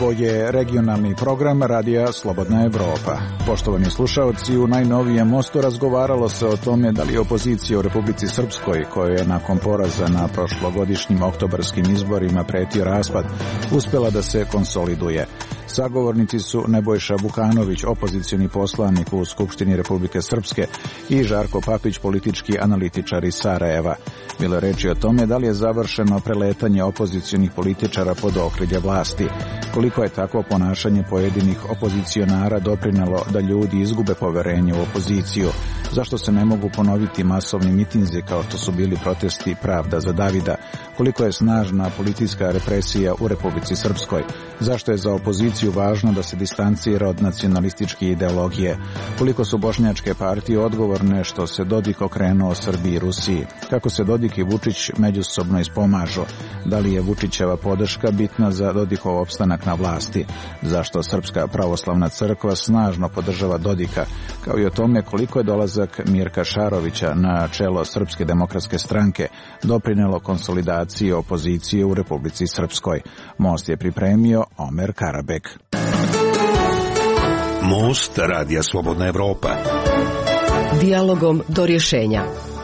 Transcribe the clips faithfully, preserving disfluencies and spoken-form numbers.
Ovo je regionalni program Radija Slobodna Evropa. Poštovani slušaoci, u najnovijem Mostu razgovaralo se o tome da li opozicija u Republici Srpskoj, kojoj je nakon poraza na prošlogodišnjim oktobarskim izborima pretio raspad, uspjela da se konsoliduje. Sagovornici su Nebojša Vukanović, opozicioni poslanik u Skupštini Republike Srpske, i Žarko Papić, politički analitičar iz Sarajeva. Bilo je reči o tome da li je završeno preletanje opozicionih političara pod okrilje vlasti, koliko je takvo ponašanje pojedinih opozicionara doprinelo da ljudi izgube poverenje u opoziciju, zašto se ne mogu ponoviti masovni mitinzi kao što su bili protesti Pravda za Davida, koliko je snažna politička represija u Republici Srpskoj, zašto je za opoziciju važno da se distancira od nacionalističke ideologije, koliko su bošnjačke partije odgovorne što se Dodik okrenuo Srbiji i Rusiji, kako se Dodik i Vučić međusobno ispomažu, da li je Vučićeva podrška bitna za Dodikov opstanak na vlasti, zašto Srpska pravoslavna crkva snažno podržava Dodika, kao i o tome koliko je dolazak Mirka Šarovića na čelo Srpske demokratske stranke doprinelo konsolidaciji opozicije u Republici Srpskoj. Most je pripremio Omer Karabek. Most Radija Slobodna Evropa. Dijalogom do rješenja.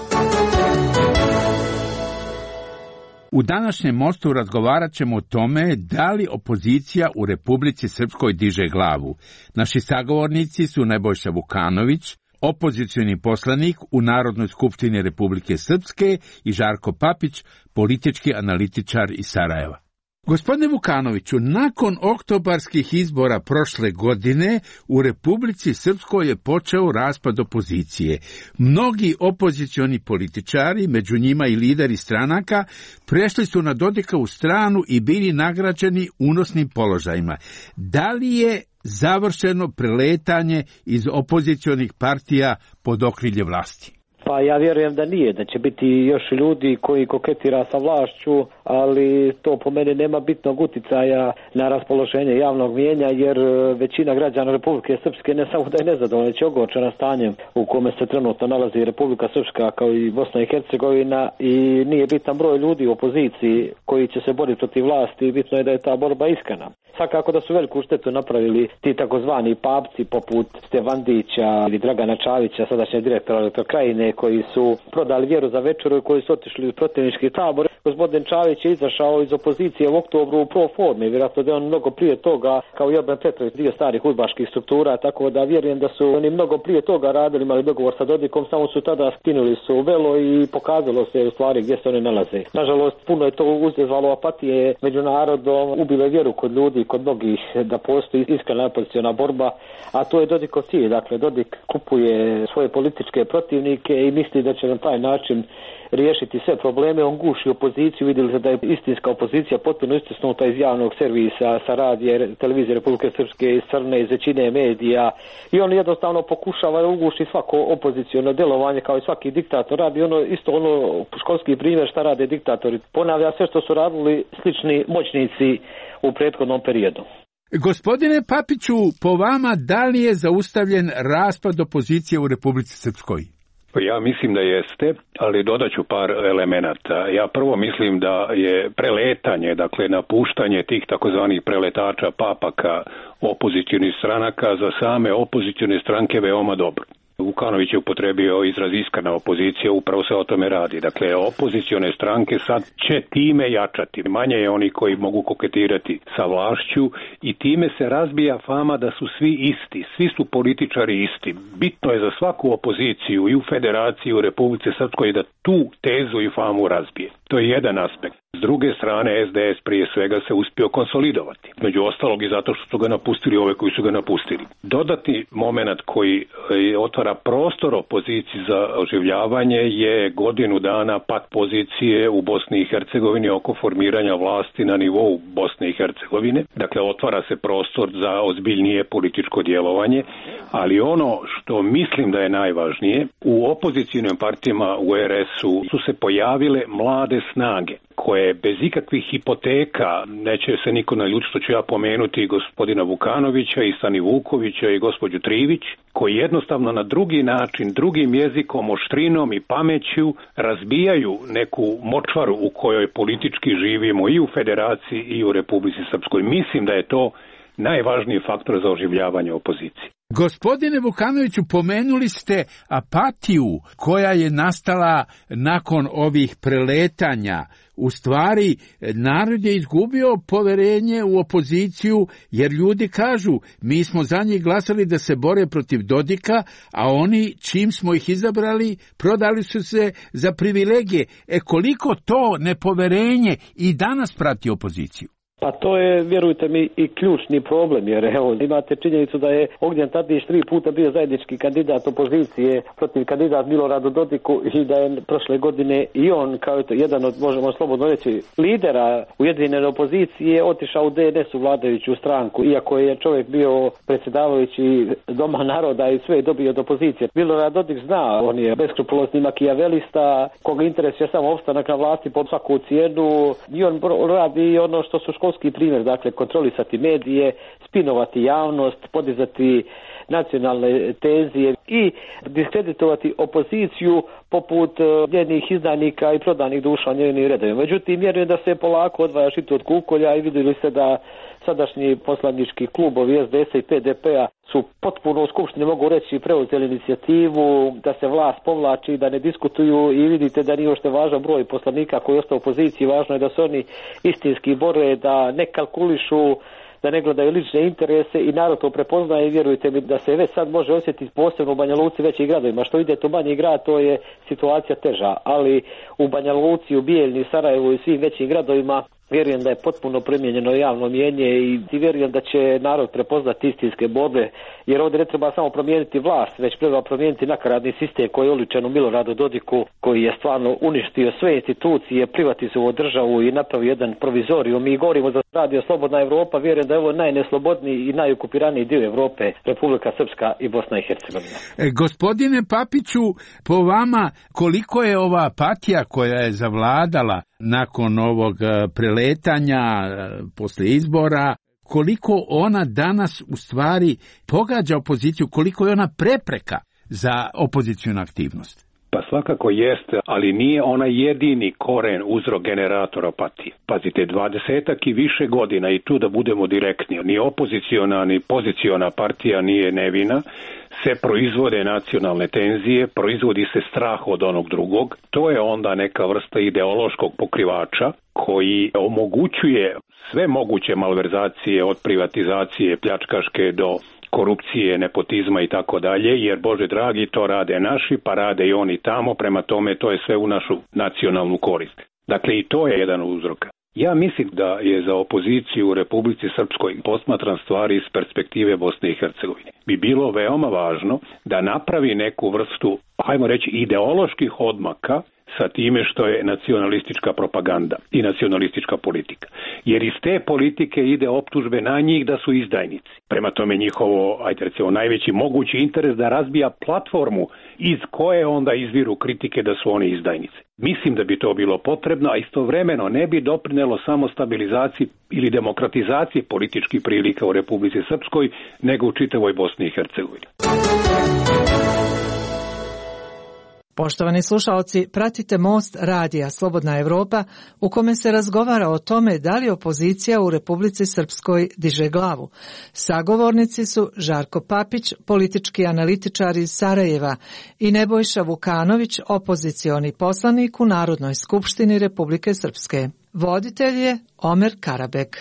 U današnjem Mostu razgovarat ćemo o tome da li opozicija u Republici Srpskoj diže glavu. Naši sagovornici su Nebojša Vukanović, opozicioni poslanik u Narodnoj skupštini Republike Srpske, i Žarko Papić, politički analitičar iz Sarajeva. Gospodine Vukanoviću, nakon oktobarskih izbora prošle godine u Republici Srpskoj je počeo raspad opozicije. Mnogi opozicioni političari, među njima i lideri stranaka, prešli su na Dodikovu stranu i bili nagrađeni unosnim položajima. Da li je završeno preletanje iz opozicionih partija pod okrilje vlasti? Pa ja vjerujem da nije, da će biti još ljudi koji koketira sa vlašću, ali to po meni nema bitnog uticaja na raspoloženje javnog mijenja, jer većina građana Republike Srpske ne samo da je nezadovoljna, već je ogorčena stanjem u kome se trenutno nalazi Republika Srpska kao i Bosna i Hercegovina, i nije bitan broj ljudi u opoziciji koji će se boriti protiv vlasti, bitno je da je ta borba iskrena. Svakako da su veliku štetu napravili ti takozvani papci poput Stevandića ili Dragana Čavića, sadašnjeg direktora Elektrokrajine, koji su prodali vjeru za večeru i koji su otišli u protivnički tabor. Gospodin Čavić je izašao iz opozicije u oktobru u pro forme, vjerojatno da je on mnogo prije toga, kao i Joban Petrović, dio starih udbaških struktura, tako da vjerujem da su oni mnogo prije toga radili, imali dogovor sa Dodikom, samo su tada skinuli su velo i pokazalo se u stvari gdje se oni nalaze. Nažalost, puno je to uzezvalo apatije među narodom, ubilo vjeru kod ljudi, kod mnogih, da postoji iskrena opoziciona borba, a to je Dodikov cilj. Dakle, Dodik kupuje svoje političke protivnike i misli da će na taj način riješiti sve probleme. On guši opoziciju, vidjeli se da je istinska opozicija potpuno istisnuta iz javnog servisa, sa radije, televizije Republike Srpske, iz Crne, iz većine medija, i on jednostavno pokušava da uguši svako opoziciono djelovanje kao i svaki diktator radi. Ono isto ono školski primjer šta rade diktatori. Ponavlja sve što su radili slični moćnici u prethodnom periodu. Gospodine Papiću, po vama, da li je zaustavljen raspad opozicije u Republici Srpskoj? Ja mislim da jeste, ali dodat ću par elemenata. Ja prvo mislim da je preletanje, dakle napuštanje tih takozvanih preletača, papaka, opozicionih stranaka za same opozicione stranke veoma dobro. Vukanović je upotrebio izraz iskrena opozicija, upravo se o tome radi. Dakle, opozicione stranke sad će time jačati. Manje je oni koji mogu koketirati sa vlašću i time se razbija fama da su svi isti. Svi su političari isti. Bitno je za svaku opoziciju i u federaciji u Republici Srpskoj da tu tezu i famu razbije. To je jedan aspekt. S druge strane, S D S prije svega se uspio konsolidovati. Među ostalog i zato što su ga napustili ove koji su ga napustili. Dodatni moment koji otvara prostor opoziciji za oživljavanje je godinu dana pad pozicije u Bosni i Hercegovini oko formiranja vlasti na nivou Bosne i Hercegovine. Dakle, otvara se prostor za ozbiljnije političko djelovanje, ali ono što što mislim da je najvažnije, u opozicijnim partijama u er es-u su se pojavile mlade snage koje bez ikakvih hipoteka, neće se niko naljutiti što ću ja pomenuti gospodina Vukanovića i Sani Vukovića i gospođu Trivić, koji jednostavno na drugi način, drugim jezikom, oštrinom i pameću razbijaju neku močvaru u kojoj politički živimo i u Federaciji i u Republici Srpskoj. Mislim da je to najvažniji faktor za oživljavanje opozicije. Gospodine Vukanoviću, pomenuli ste apatiju koja je nastala nakon ovih preletanja. U stvari, narod je izgubio poverenje u opoziciju, jer ljudi kažu, mi smo za njih glasali da se bore protiv Dodika, a oni, čim smo ih izabrali, prodali su se za privilegije. E koliko to nepoverenje i danas prati opoziciju? Pa to je, vjerujte mi, i ključni problem, jer evo, imate činjenicu da je Ognjen Tadić tri puta bio zajednički kandidat opozicije protiv kandidat Miloradu Dodiku i da je prošle godine i on, kao je to jedan od, možemo slobodno reći, lidera ujedinjene opozicije, otišao u de en es, u vladajuću stranku, iako je čovjek bio predsjedavajući Doma naroda i sve je dobio od opozicije. Milorad Dodik zna, on je beskrupulozni makijavelista, koga interesuje samo opstanak na vlasti pod svaku cijenu i on radi ono što su školski primjer, dakle kontrolisati medije, spinovati javnost, podizati nacionalne tenzije i diskreditovati opoziciju poput njenih izdajnika i prodanih duša njenih redovima. Međutim, vjerujem da se polako odvaja žito od kukolja i vidjeli se da sadašnji poslanički klubovi es de es i pe de pe-a su potpuno u skupštini, mogu reći, preuzeli inicijativu da se vlast povlači, da ne diskutuju i vidite da nije uopšte važan broj poslanika koji je ostao u opoziciji, važno je da se oni istinski bore, da ne kalkulišu, da ne gledaju lične interese i narod to prepoznaje i vjerujte mi da se već sad može osjetiti posebno u Banja Luci, većim gradovima. Što idete u manji grad, to je situacija teža, ali u Banja Luci, u Bijeljni, Sarajevu i svim većim gradovima vjerujem da je potpuno promijenjeno javno mjenje i vjerujem da će narod prepoznati istinske borbe, jer ovdje ne treba samo promijeniti vlast, već treba promijeniti nakaradni sistem koji je oličen u Miloradu Dodiku, koji je stvarno uništio sve institucije, privatizovao državu i napravio jedan provizorium. Mi govorimo za Radio Slobodna Evropa, vjerujem da je ovo najneslobodniji i najokupiraniji dio Evrope, Republika Srpska i Bosna i Hercegovina. E, gospodine Papiću, po vama koliko je ova apatija koja je zavladala nakon ovog preletanja posle izbora, koliko ona danas u stvari pogađa opoziciju, koliko je ona prepreka za opozicijnu aktivnost? Pa svakako jeste, ali nije ona jedini koren, uzrok, generator apatije. Pazite, dvadesetak i više godina, i tu da budemo direktni, ni opoziciona ni poziciona partija nije nevina, se proizvode nacionalne tenzije, proizvodi se strah od onog drugog. To je onda neka vrsta ideološkog pokrivača koji omogućuje sve moguće malverzacije, od privatizacije pljačkaške do korupcije, nepotizma i tako dalje, jer Bože dragi, to rade naši, pa rade i oni tamo, prema tome to je sve u našu nacionalnu korist. Dakle, i to je jedan uzrok. Ja mislim da je za opoziciju u Republici Srpskoj, posmatran stvari iz perspektive Bosne i Hercegovine, bi bilo veoma važno da napravi neku vrstu, hajmo reći, ideoloških odmaka sa time što je nacionalistička propaganda i nacionalistička politika. Jer iz te politike ide optužbe na njih da su izdajnici. Prema tome njihovo, ajde recimo, najveći mogući interes da razbija platformu iz koje onda izviru kritike da su oni izdajnici. Mislim da bi to bilo potrebno, a istovremeno ne bi doprinelo samo stabilizaciji ili demokratizaciji političkih prilika u Republici Srpskoj, nego u čitavoj Bosni i Hercegovini. Poštovani slušaoci, pratite Most radija Slobodna Evropa u kome se razgovara o tome da li opozicija u Republici Srpskoj diže glavu. Sagovornici su Žarko Papić, politički analitičar iz Sarajeva, i Nebojša Vukanović, opozicioni poslanik u Narodnoj skupštini Republike Srpske. Voditelj je Omer Karabek.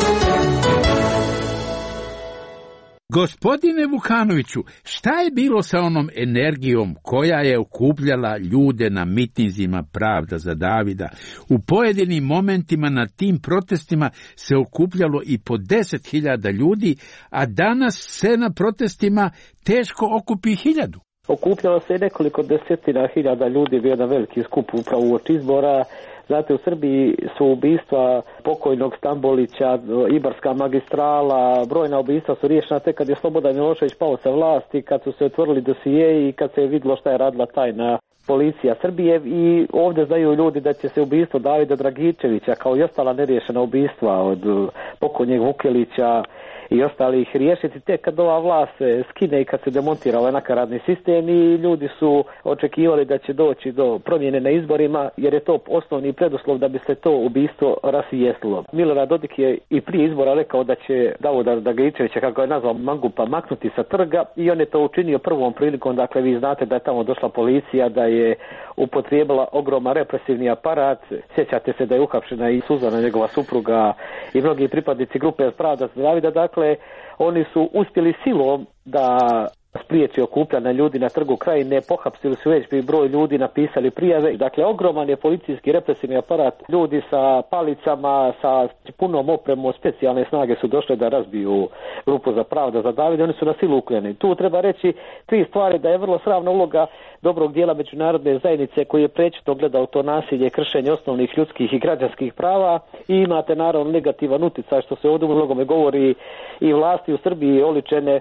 Gospodine Vukanoviću, šta je bilo sa onom energijom koja je okupljala ljude na mitinzima Pravda za Davida? U pojedinim momentima na tim protestima se okupljalo i po deset hiljada ljudi, a danas se na protestima teško okupi hiljadu. Okupljalo se nekoliko desetina hiljada ljudi, bio jedan veliki skup upravo uoči izbora. Znate, u Srbiji su ubistva pokojnog Stambolića, Ibarska magistrala, brojna ubistva su riješena tek kad je Slobodan Milošević pao sa vlasti, kad su se otvorili dosijeji i kad se je vidjelo šta je radila tajna policija Srbije. I ovdje znaju ljudi da će se ubistvo Davida Dragičevića kao i ostala neriješena ubistva od pokojnjeg Vukelića i ostalih riješiti tek kad ova vlast se skine i kad se demontira ovaj nakaradni sistem, i ljudi su očekivali da će doći do promjene na izborima, jer je to osnovni preduslov da bi se to ubistvo rasvijetlilo. Milorad Dodik je i prije izbora rekao da će Davida Dragičevića, kako je nazvao, mangupa, maknuti sa trga, i on je to učinio prvom prilikom. Dakle, vi znate da je tamo došla policija, da je upotrijebila ogroman represivni aparat. Sjećate se da je uhapšena i Suzana, njegova supruga, i mnogi pripadnici grupe Pravda za Davida. Dakle, oni su uspjeli silom da spriječi okupljanje ljudi na trgu Krajine, pohapsili su već bi broj ljudi, napisali prijave. Dakle, ogroman je policijski represivni aparat, ljudi sa palicama, sa punom opremom, specijalne snage su došle da razbiju grupu za Pravda za Davida, oni su na silu ukljeni. Tu treba reći tri stvari: da je vrlo sramna uloga dobrog dijela međunarodne zajednice koji je prečito gledao to nasilje, kršenje osnovnih ljudskih i građanskih prava, i imate naravno negativan utjecaj, što se ovdje u mnogome govori, i vlasti u Srbiji oličene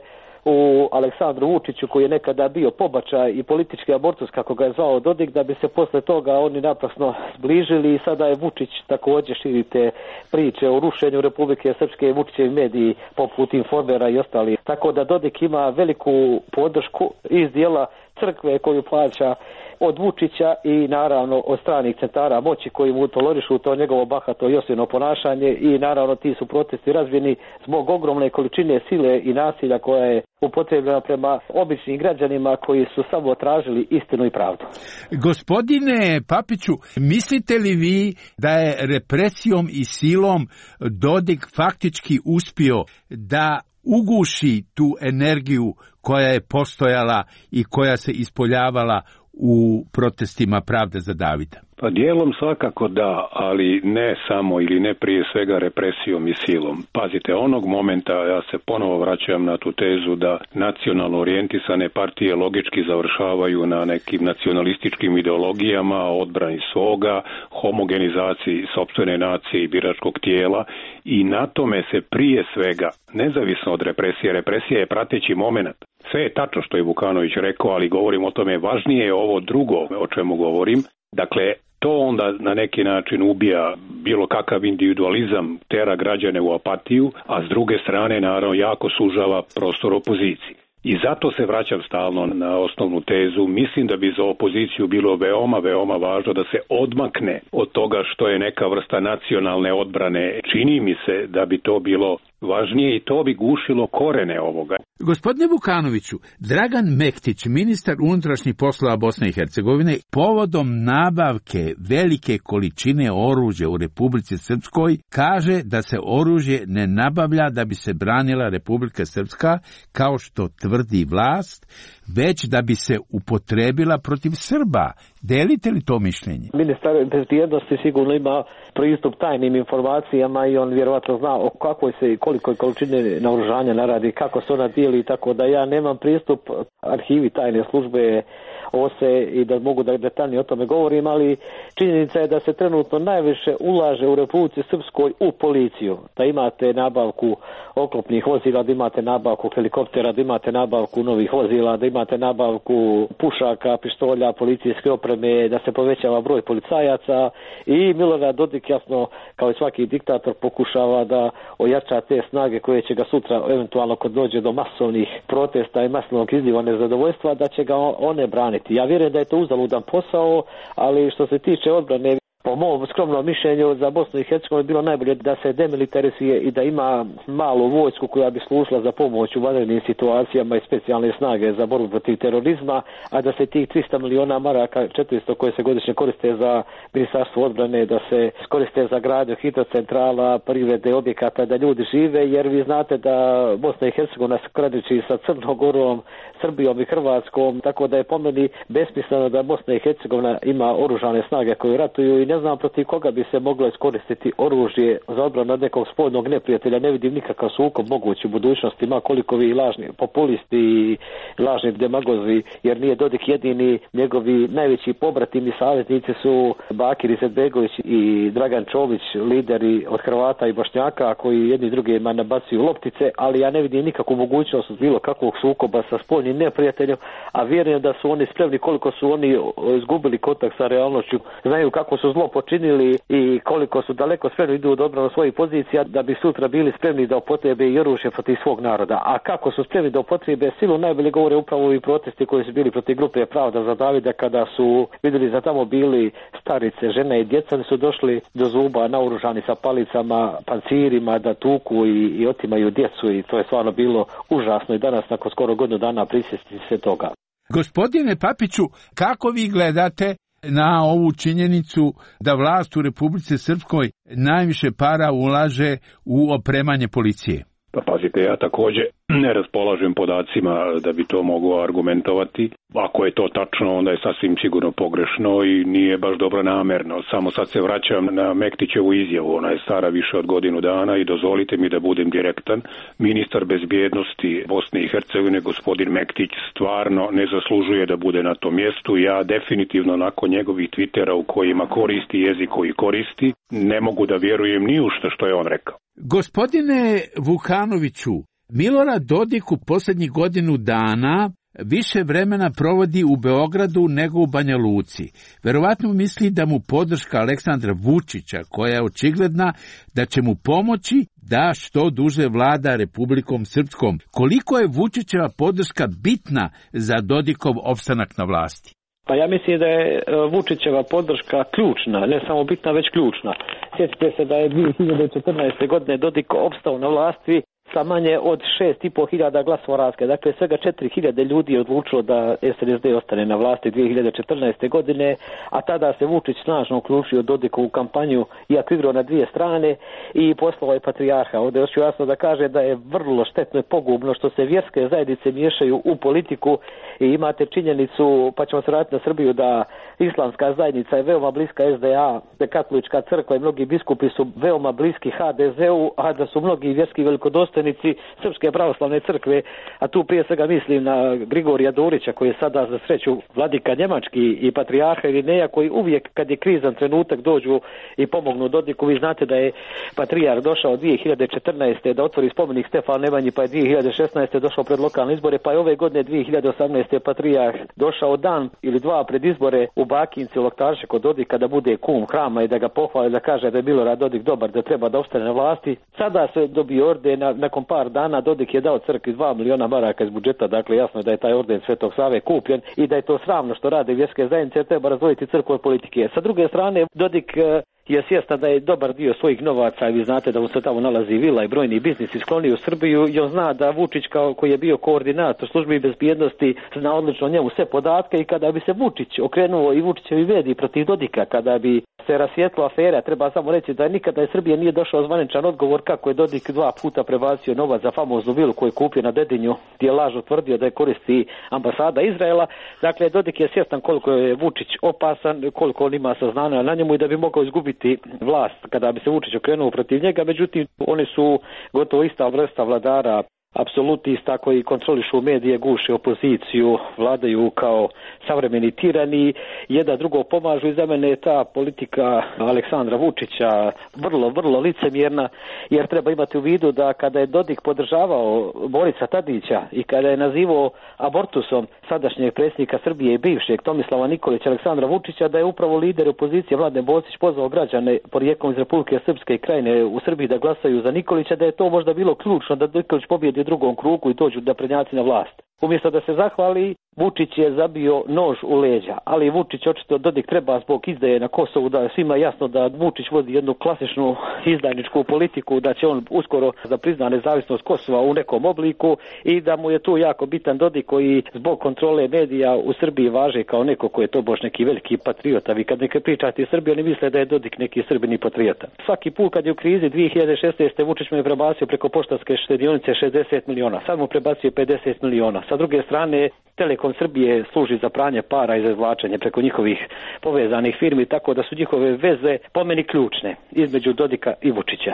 u Aleksandru Vučiću, koji je nekada bio pobačaj i politički abortus, kako ga je zvao Dodik, da bi se posle toga oni naprasno zbližili, i sada je Vučić također širite priče o rušenju Republike Srpske, Vučićevi mediji poput Informera i ostali. Tako da Dodik ima veliku podršku iz dijela crkve koju plaća od Vučića i naravno od stranih centara moći koji mu tolerišu to njegovo bahato i osilno ponašanje, i naravno ti su protesti razvijeni zbog ogromne količine sile i nasilja koja je upotrebljena prema običnim građanima koji su samo tražili istinu i pravdu. Gospodine Papiću, mislite li vi da je represijom i silom Dodik faktički uspio da uguši tu energiju koja je postojala i koja se ispoljavala u protestima Pravde za Davida? Pa dijelom svakako da, ali ne samo ili ne prije svega represijom i silom. Pazite, onog momenta, ja se ponovo vraćam na tu tezu da nacionalno orijentisane partije logički završavaju na nekim nacionalističkim ideologijama, odbrani svoga, homogenizaciji sopstvene nacije i biračkog tijela, i na tome se prije svega, nezavisno od represije, represija je prateći moment. Sve je tačno što je Vukanović rekao, ali govorim o tome, važnije je ovo drugo o čemu govorim. Dakle, to onda na neki način ubija bilo kakav individualizam, tera građane u apatiju, a s druge strane naravno jako sužava prostor opoziciji. I zato se vraćam stalno na osnovnu tezu. Mislim da bi za opoziciju bilo veoma, veoma važno da se odmakne od toga što je neka vrsta nacionalne odbrane. Čini mi se da bi to bilo važnije i to bi gušilo korene ovoga. Gospodine Vukanoviću, Dragan Mektić, ministar unutrašnjih poslova Bosne i Hercegovine, povodom nabavke velike količine oružja u Republici Srpskoj, kaže da se oružje ne nabavlja da bi se branila Republika Srpska, kao što tvrdi vlast, već da bi se upotrebila protiv Srba. Delite li to mišljenje? Ministar bezbjednosti sigurno ima pristup tajnim informacijama i on vjerovatno zna o kakvoj se i kolikoj količine naoružanja naradi, kako se ona dijeli, tako da ja nemam pristup arhivi tajne službe O S E i da mogu da detaljnije o tome govorim, ali činjenica je da se trenutno najviše ulaže u Republici Srpskoj u policiju. Da imate nabavku oklopnih vozila, da imate nabavku helikoptera, da imate nabavku novih vozila, da imate nabavku pušaka, pištolja, policijske opreme, da se povećava broj policajaca, i Milorad Dodik, jasno, kao i svaki diktator, pokušava da ojača te snage koje će ga sutra, eventualno kad dođe do masovnih protesta i masovnog izliva nezadovoljstva, da će ga one braniti. Ja vjerujem da je to uzaludan posao, ali što se tiče odbrane, po mom skromnom mišljenju, za Bosnu i Hercegovinu je bilo najbolje da se demilitarizuje i da ima malu vojsku koja bi služila za pomoć u vanrednim situacijama i specijalne snage za borbu protiv terorizma, a da se tih tristo miliona maraka, četiristo koje se godišnje koriste za ministarstvo odbrane, da se koriste za gradnju hidrocentrala, privrede, objekata, da ljudi žive, jer vi znate da Bosna i Hercegovina se graniči sa Crnom Gorom, Srbijom i Hrvatskom, tako da je po meni besmisleno da Bosna i Hercegovina ima oružane snage koje ratuju, i ne znam znam protiv koga bi se moglo iskoristiti oružje za odbranu od nekog spoljnog neprijatelja. Ne vidim nikakav sukob mogući u budućnosti, ma koliko vi lažni populisti i lažni demagozi, jer nije Dodik jedini. Njegovi najveći pobratimi saveznici su Bakir Izetbegović i Dragan Čović, lideri od Hrvata i Bošnjaka, koji jedni drugima nabacuju loptice, ali ja ne vidim nikakvu mogućnost bilo kakvog sukoba sa spoljnim neprijateljem, a vjerujem da su oni spremni, koliko su oni izgubili kontakt sa realnošću, znaju kako su zlo počinili i koliko su daleko spremni idu od odbrane svojih pozicija, da bi sutra bili spremni da upotrebe i oružje protiv svog naroda. A kako su spremni da upotrebe silu, najbolje govore upravo i protesti koji su bili protiv grupe Pravda za Davida, kada su vidjeli da tamo bili starice, žene i djeca, su došli do zuba naoružani sa palicama, pancirima, da tuku i, i otimaju djecu, i to je stvarno bilo užasno i danas nakon skoro godinu dana prisjetiti se toga. Gospodine Papiću, kako vi gledate na ovu činjenicu da vlast u Republici Srpskoj najviše para ulaže u opremanje policije? Pa pazite, ja također ne raspolažem podacima da bi to mogao argumentovati. Ako je to tačno, onda je sasvim sigurno pogrešno i nije baš dobro namerno. Samo sad se vraćam na Mektićevu izjavu, ona je stara više od godinu dana i dozvolite mi da budem direktan. Ministar bezbjednosti Bosne i Hercegovine, gospodin Mektić, stvarno ne zaslužuje da bude na tom mjestu. Ja definitivno nakon njegovih Twittera u kojima koristi jezik koji koristi, ne mogu da vjerujem ni u što što je on rekao. Gospodine Vukanoviću, Milorad Dodik u posljednjih godinu dana više vremena provodi u Beogradu nego u Banja Luci. Verovatno misli da mu podrška Aleksandra Vučića, koja je očigledna da će mu pomoći da što duže vlada Republikom Srpskom. Koliko je Vučićeva podrška bitna za Dodikov opstanak na vlasti? Pa ja mislim da je Vučićeva podrška ključna, ne samo bitna, već ključna. Sjetite se da je dvije hiljade četrnaeste. godine Dodik opstao na vlasti sa manje od šest i pol hiljada glasova razlike. Dakle, svega četiri hiljade ljudi je odlučilo da S N S D ostane na vlasti dvije hiljade četrnaeste. godine, a tada se Vučić snažno uključio Dodikovu kampanju, iako igrao na dvije strane, i poslao je patrijarha. Ovdje hoću jasno da kaže da je vrlo štetno i pogubno što se vjerske zajednice miješaju u politiku, i imate činjenicu, pa ćemo se vratiti na Srbiju, da islamska zajednica je veoma bliska S D A, da katolička crkva i mnogi biskupi su veoma bliski H D Z U, a da su mnogi vjerski velikodostojnici Srpske pravoslavne crkve, a tu prije svega mislim na Grigorija Durića, koji je sada za sreću vladika njemački, i patrijarha Irineja, koji uvijek kad je krizan trenutak dođu i pomognu Dodiku. Vi znate da je patrijarh došao dvije hiljade četrnaeste. da otvori spomenik Stefanu Nemanji, pa je dvije hiljade šesnaeste. došao pred lokalne izbore, pa je ove godine dvije hiljade osamnaeste. patrijarh došao dan ili dva pred izbore u Bakinci u Loktarše kod Dodika da bude kum hrama i da ga pohvali, da kaže da je Milorad Dodik dobar, da treba da ostane na vlasti. Sada se dobio orden, na, nakon par dana Dodik je dao crkvi dva miliona maraka iz budžeta, dakle jasno je da je taj orden Svetog Save kupljen i da je to sramno što rade vjerske zajednice, treba razdvojiti crkvu od politike. Sa druge strane, Dodik je svjestan da je dobar dio svojih novaca, i vi znate da mu se tamo nalazi vila i brojni biznisi, sklonio u Srbiju, i on zna da Vučić, kao koji je bio koordinator službi bezbjednosti, zna odlično njemu sve podatke, i kada bi se Vučić okrenuo i Vučićevi mediji protiv Dodika, kada bi se rasvijetlo afera, treba samo reći da nikada iz Srbije nije došao zvaničan odgovor kako je Dodik dva puta prebacio novac za famoznu vilu koju je kupio na Dedinju, gdje je lažno tvrdio da je koristi ambasada Izraela. Dakle, Dodik je svjestan koliko je Vučić opasan, koliko on ima saznanja na njemu i da bi mogao izgubiti vlast kada bi se Vučić okrenuo protiv njega. Međutim, oni su gotovo ista vrsta vladara, apsolutista, koji kontrolišu medije, guše opoziciju, vladaju kao savremeni tirani, jedan drugo pomažu, i za mene je ta politika Aleksandra Vučića vrlo, vrlo licemjerna, jer treba imati u vidu da kada je Dodik podržavao Borisa Tadića i kada je nazivao abortusom sadašnjeg predsjednika Srbije i bivšeg Tomislava Nikolića, Aleksandra Vučića, da je upravo lider opozicije Mladen Bosić pozvao građane porijeklom iz Republike Srpske i Krajine u Srbiji da glasaju za Nikolića, da je to možda bilo ključno da Nikolić pobjedi u drugom krugu i dođu da prednjaci na vlast. Umjesto da se zahvali, Vučić je zabio nož u leđa, ali Vučić očito Dodik treba zbog izdaje na Kosovu, da svima jasno da Vučić vodi jednu klasičnu izdajničku politiku, da će on uskoro da prizna nezavisnost Kosova u nekom obliku, i da mu je tu jako bitan Dodik, koji zbog kontrole medija u Srbiji važe kao neko ko je to bož neki veliki patriota. Vi kad neka pričate iz Srbije, oni misle da je Dodik neki srbini patriota. Svaki put kad je u krizi dvije hiljade šesnaeste. Vučić mu je prebacio preko poštanske štedionice šezdeset miliona, sad mu prebacio pedeset miliona. Sa druge strane, Telekom Srbije služi za pranje para i za izvlačenje preko njihovih povezanih firmi, tako da su njihove veze po meni ključne između Dodika i Vučića.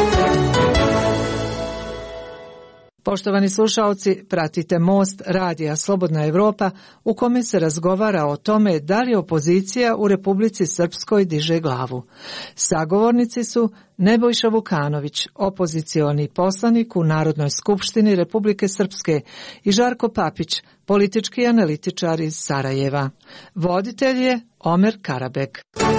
Poštovani slušaoci, pratite Most radija Slobodna Evropa u kome se razgovara o tome da li opozicija u Republici Srpskoj diže glavu. Sagovornici su Nebojša Vukanović, opozicioni poslanik u Narodnoj skupštini Republike Srpske, i Žarko Papić, politički analitičar iz Sarajeva. Voditelj je Omer Karabek.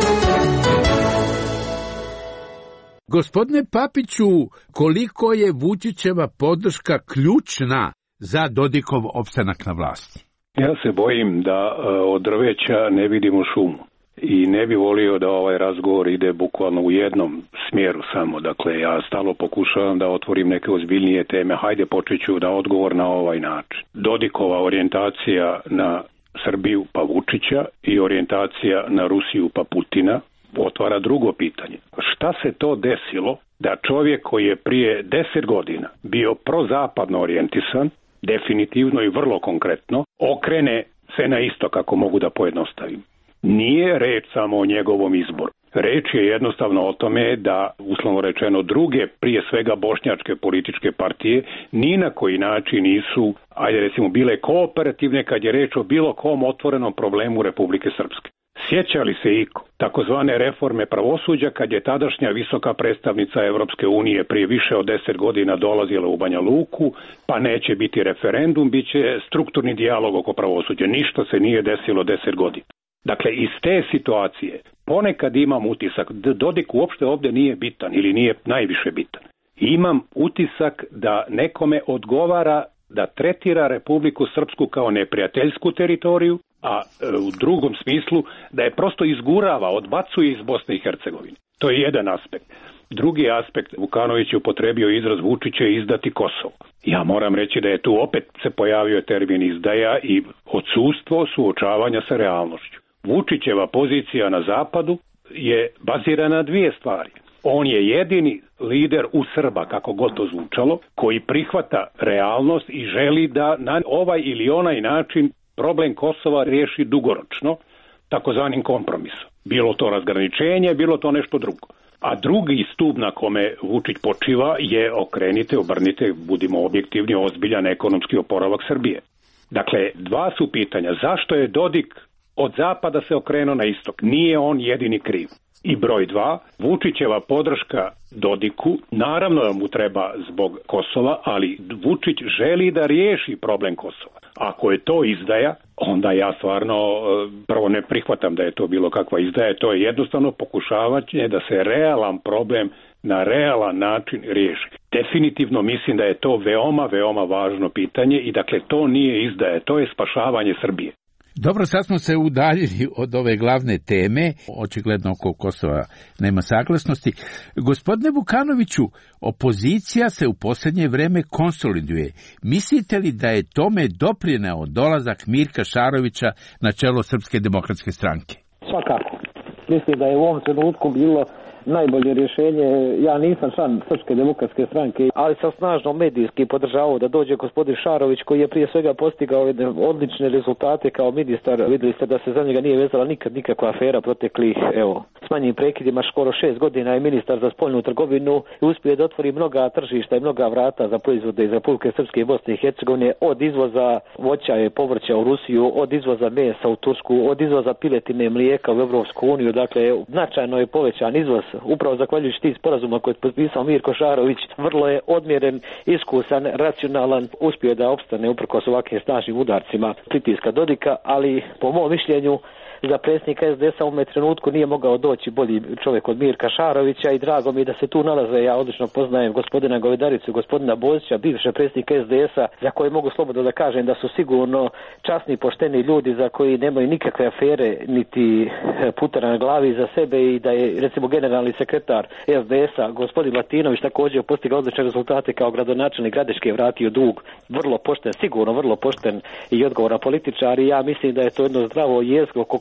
Gospodine Papiću, koliko je Vučićeva podrška ključna za Dodikov opstanak na vlasti? Ja se bojim da od drveća ne vidimo šumu i ne bi volio da ovaj razgovor ide bukvalno u jednom smjeru samo. Dakle, ja stalo pokušavam da otvorim neke ozbiljnije teme. Hajde počet ću da odgovor na ovaj način. Dodikova orijentacija na Srbiju pa Vučića i orijentacija na Rusiju pa Putina otvara drugo pitanje. Šta se to desilo da čovjek koji je prije deset godina bio prozapadno orijentisan, definitivno i vrlo konkretno, okrene se na isto, kako mogu da pojednostavim? Nije reč samo o njegovom izboru. Reč je jednostavno o tome da, uslovno rečeno, druge, prije svega bošnjačke političke partije, ni na koji način nisu, ajde recimo, bile kooperativne kad je reč o bilo kom otvorenom problemu Republike Srpske. Sjeća li se iko takozvane reforme pravosuđa kad je tadašnja visoka predstavnica Evropske unije prije više od deset godina dolazila u Banja Luku, pa neće biti referendum, bit će strukturni dijalog oko pravosuđa. Ništa se nije desilo deset godina. Dakle, iz te situacije ponekad imam utisak da Dodik uopšte ovdje nije bitan ili nije najviše bitan. Imam utisak da nekome odgovara da tretira Republiku Srpsku kao neprijateljsku teritoriju, a u drugom smislu da je prosto izgurava, odbacuje iz Bosne i Hercegovine. To je jedan aspekt. Drugi aspekt, Vukanović je upotrebio izraz Vučić će izdati Kosovo. Ja moram reći da je tu opet se pojavio termin izdaja i odsustvo suočavanja sa realnošću. Vučićeva pozicija na zapadu je bazirana na dvije stvari. On je jedini lider u Srba, kako god to zvučalo, koji prihvata realnost i želi da na ovaj ili onaj način problem Kosova riješi dugoročno, takozvanim kompromisom. Bilo to razgraničenje, bilo to nešto drugo. A drugi stup na kome Vučić počiva je okrenite, obrnite, budimo objektivni, ozbiljan ekonomski oporavak Srbije. Dakle, dva su pitanja. Zašto je Dodik od zapada se okrenuo na istok? Nije on jedini kriv. I broj dva, Vučićeva podrška Dodiku, naravno da mu treba zbog Kosova, ali Vučić želi da riješi problem Kosova. Ako je to izdaja, onda ja stvarno prvo ne prihvatam da je to bilo kakva izdaja, to je jednostavno pokušavanje da se realan problem na realan način riješi. Definitivno mislim da je to veoma, veoma važno pitanje i dakle to nije izdaja, to je spašavanje Srbije. Dobro, sad smo se udaljili od ove glavne teme, očigledno oko Kosova nema saglasnosti. Gospodine Vukanoviću, opozicija se u posljednje vreme konsoliduje. Mislite li da je tome doprineo dolazak Mirka Šarovića na čelo Srpske demokratske stranke? Svakako. Mislim da je u ovom trenutku bilo najbolje rješenje. Ja nisam član Srpske demokratske stranke, ali sam snažno medijski podržavao da dođe gospodin Šarović, koji je prije svega postigao odlične rezultate kao ministar. Vidjeli ste da se za njega nije vezala nikad nikakva afera proteklih, evo, s manjim prekidima, skoro šest godina je ministar za spoljnu trgovinu i uspije da otvori mnoga tržišta i mnoga vrata za proizvode iz Republike Srpske i Bosne i Hercegovine, od izvoza voća i povrća u Rusiju, od izvoza mesa u Tursku, od izvoza piletine i mlijeka u Evropsku uniju. Dakle, značajno je povećan izvoz. Upravo zahvaljujući tih sporazuma koje je potpisao Mirko Šarović, vrlo je odmjeren, iskusan, racionalan, uspio da opstane uprkos ovakvim snažnim udarcima pritiska Dodika, ali po mom mišljenju za predsjednika es de es a u ovom trenutku nije mogao doći bolji čovjek od Mirka Šarovića i drago mi je da se tu nalaze. Ja odlično poznajem gospodina Govedaricu, gospodina Bozića, bivše predsjednika es de es a, za koje mogu slobodno da kažem da su sigurno časni, pošteni ljudi za koji nemaju nikakve afere niti putera na glavi za sebe i da je recimo generalni sekretar es de es a gospodin Latinović također postigao odlične rezultate kao gradonačelnik Gradiške, vratio dug, vrlo pošten, sigurno vrlo pošten i odgovoran političar i ja mislim da je to jedno zdravo jezgro oko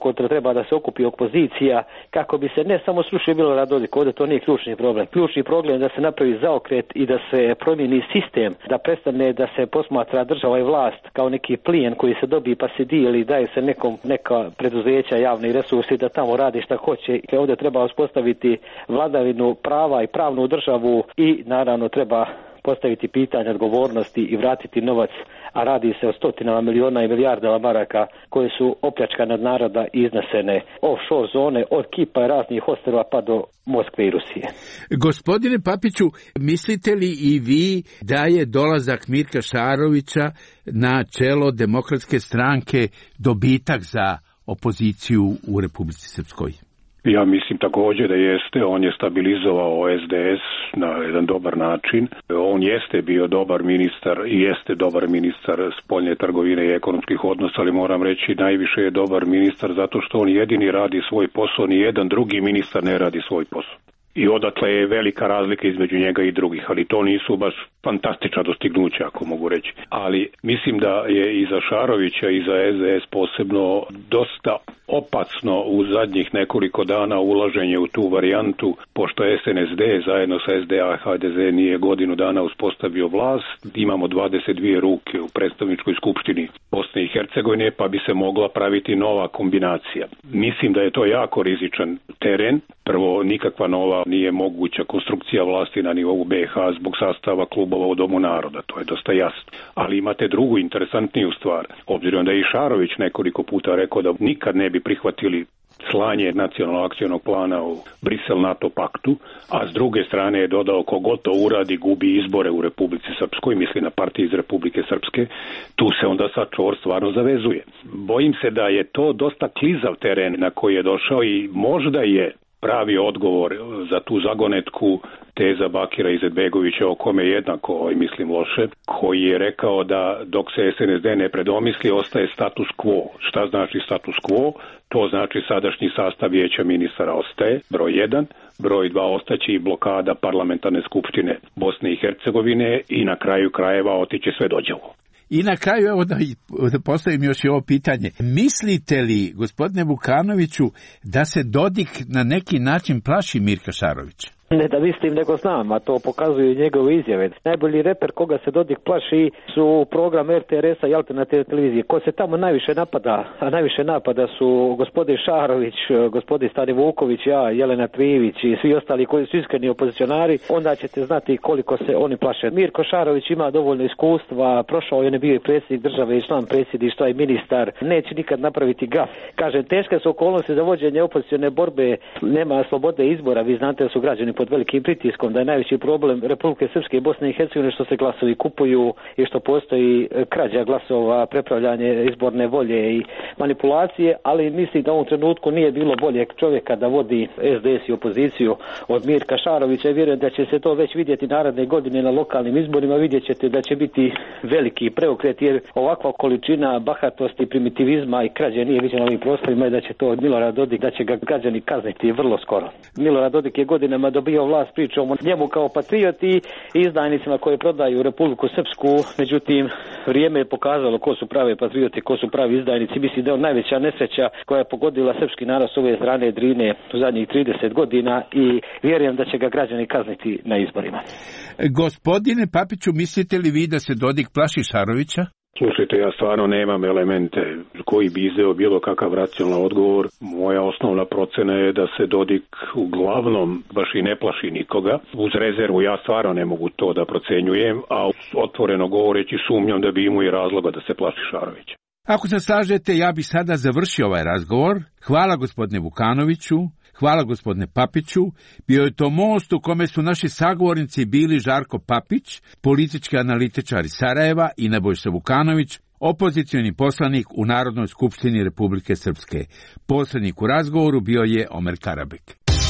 svakako treba da se okupi opozicija kako bi se ne samo srušio Milorad Dodik, ovdje to nije ključni problem. Ključni problem je da se napravi zaokret i da se promijeni sistem, da prestane da se posmatra država i vlast kao neki plijen koji se dobije pa se dijeli, daje se nekom neka preduzeća, javni resursi da tamo radi šta hoće. Ovdje treba uspostaviti vladavinu prava i pravnu državu i naravno treba postaviti pitanje odgovornosti i vratiti novac, a radi se o stotinama miliona i milijardama maraka koje su opljačkane od naroda i iznesene offshore zone od Kipa i raznih ostrva pa do Moskve i Rusije. Gospodine Papiću, mislite li i vi da je dolazak Mirka Šarovića na čelo Demokratske stranke dobitak za opoziciju u Republici Srpskoj? Ja mislim također da jeste, on je stabilizovao es de es na jedan dobar način. On jeste bio dobar ministar i jeste dobar ministar spoljne trgovine i ekonomskih odnosa, ali moram reći najviše je dobar ministar zato što on jedini radi svoj posao, ni jedan drugi ministar ne radi svoj posao. I odatle je velika razlika između njega i drugih, ali to nisu baš fantastična dostignuća, ako mogu reći. Ali mislim da je i za Šarovića i za es de es posebno dosta opasno u zadnjih nekoliko dana ulaženje u tu varijantu, pošto es en es de zajedno sa es de a i ha de ze nije godinu dana uspostavio vlast. Imamo dvadeset dvije ruke u predstavničkoj skupštini Bosne i Hercegovine, pa bi se mogla praviti nova kombinacija. Mislim da je to jako rizičan teren. Prvo, nikakva nova nije moguća konstrukcija vlasti na nivou be ha zbog sastava klubova u Domu naroda, to je dosta jasno. Ali imate drugu interesantniju stvar. Obzirom da je i Šarović nekoliko puta rekao da nikad ne bi prihvatili slanje nacionalnog akcionog plana u Brisel NATO paktu, a s druge strane je dodao kogo to uradi gubi izbore u Republici Srpskoj, misli na partiju iz Republike Srpske, tu se onda sad čvor stvarno zavezuje. Bojim se da je to dosta klizav teren na koji je došao i možda je pravi odgovor za tu zagonetku teza Bakira Izetbegovića, o kome je jednako, mislim, loše, koji je rekao da dok se es en es de ne predomisli, ostaje status quo. Šta znači status quo? To znači sadašnji sastav vijeća ministara ostaje, broj jedan. Broj dva, ostaće i blokada parlamentarne skupštine Bosne i Hercegovine i na kraju krajeva otiće sve dođevo. I na kraju, evo da, da postavim još i ovo pitanje. Mislite li, gospodine Vukanoviću, da se Dodik na neki način plaši Mirka Šarovića? Ne da mislim, nego znam, a to pokazuju njegove izjave. Najbolji reper koga se Dodik plaši su program er te er es-a i alternativne televizije. Ko se tamo najviše napada, a najviše napada su gospodin Šarović, gospodin Stani Vuković, ja, Jelena Trivić i svi ostali koji su iskreni opozicionari, onda ćete znati koliko se oni plaše. Mirko Šarović ima dovoljno iskustva, prošao je, ne bio i predsjednik države i član predsjedništva i ministar, neće nikad napraviti gaf. Kažem, teške su okolnosti za vođenje opozicione borbe, nema slobode izbora, vi znate da su građani pod velikim pritiskom, da je najveći problem Republike Srpske i Bosne i Hercegovine što se glasovi kupuju i što postoji krađa glasova, prepravljanje izborne volje i manipulacije, ali mislim da u ovom trenutku nije bilo boljeg čovjeka da vodi es de es i opoziciju od Mirka Šarovića i vjerujem da će se to već vidjeti naredne godine na lokalnim izborima, vidjet ćete da će biti veliki preokret jer ovakva količina bahatosti, primitivizma i krađe nije viđena ovim prostorima i da će to od Milorada Dodik, da će ga građani kazniti vrlo skoro. Milorad Dodik je godinama dobio vlast pričom o njemu kao patrioti i izdajnicima koje prodaju Republiku Srpsku, međutim vrijeme je pokazalo ko su pravi patrioti, ko su pravi izdajnici. Mislim da je najveća nesreća koja je pogodila srpski narod s ove strane Drine u zadnjih trideset godina i vjerujem da će ga građani kazniti na izborima. Gospodine Papiću, mislite li vi da se Dodik plaši Šarovića? Slušajte, ja stvarno nemam elemente koji bi izveo bilo kakav racionalan odgovor. Moja osnovna procena je da se Dodik uglavnom baš i ne plaši nikoga. Uz rezervu ja stvarno ne mogu to da procenjujem, a otvoreno govoreći sumnjam da bi imao i razloga da se plaši Šarovića. Ako se slažete, ja bih sada završio ovaj razgovor. Hvala gospodine Vukanoviću, hvala gospodine Papiću. Bio je to most u kome su naši sagovornici bili Žarko Papić, politički analitičar iz Sarajeva, i Nebojša Vukanović, opozicioni poslanik u Narodnoj skupštini Republike Srpske. Posrednik u razgovoru bio je Omer Karabek.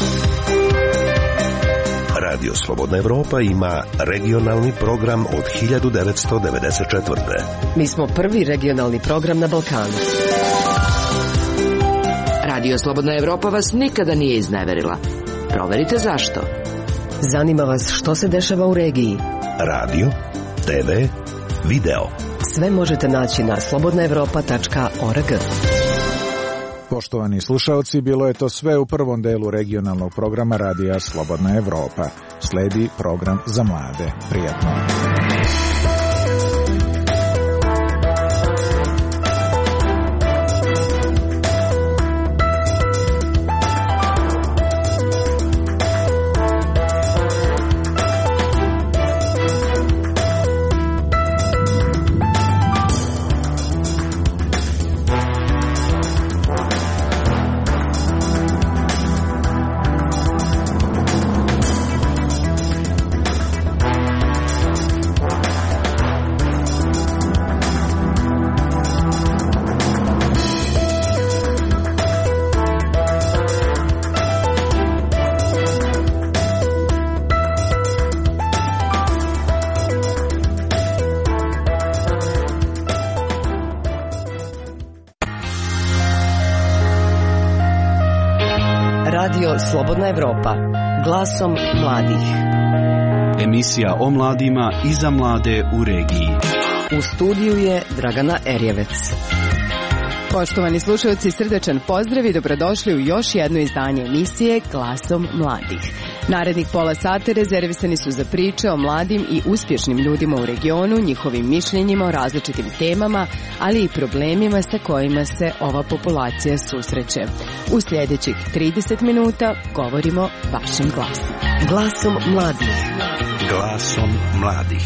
Radio Slobodna Evropa ima regionalni program od hiljadu devetsto devedeset četvrte. Mi smo prvi regionalni program na Balkanu. Radio Slobodna Evropa vas nikada nije izneverila. Proverite zašto. Zanima vas što se dešava u regiji. Radio, te ve, video. Sve možete naći na slobodna evropa tačka org. Poštovani slušaoci, bilo je to sve u prvom delu regionalnog programa Radija Slobodna Evropa. Sledi program za mlade. Prijatno. Radio Slobodna Evropa, glasom mladih. Emisija o mladima i za mlade u regiji. U studiju je Dragana Erjevec. Poštovani slušalci, srdečan pozdrav i dobrodošli u još jedno izdanje emisije Glasom mladih. Narednih pola sata rezervisani su za priče o mladim i uspješnim ljudima u regionu, njihovim mišljenjima o različitim temama, ali i problemima sa kojima se ova populacija susreće. U sljedećih trideset minuta govorimo vašim glasom. Glasom mladih. Glasom mladih.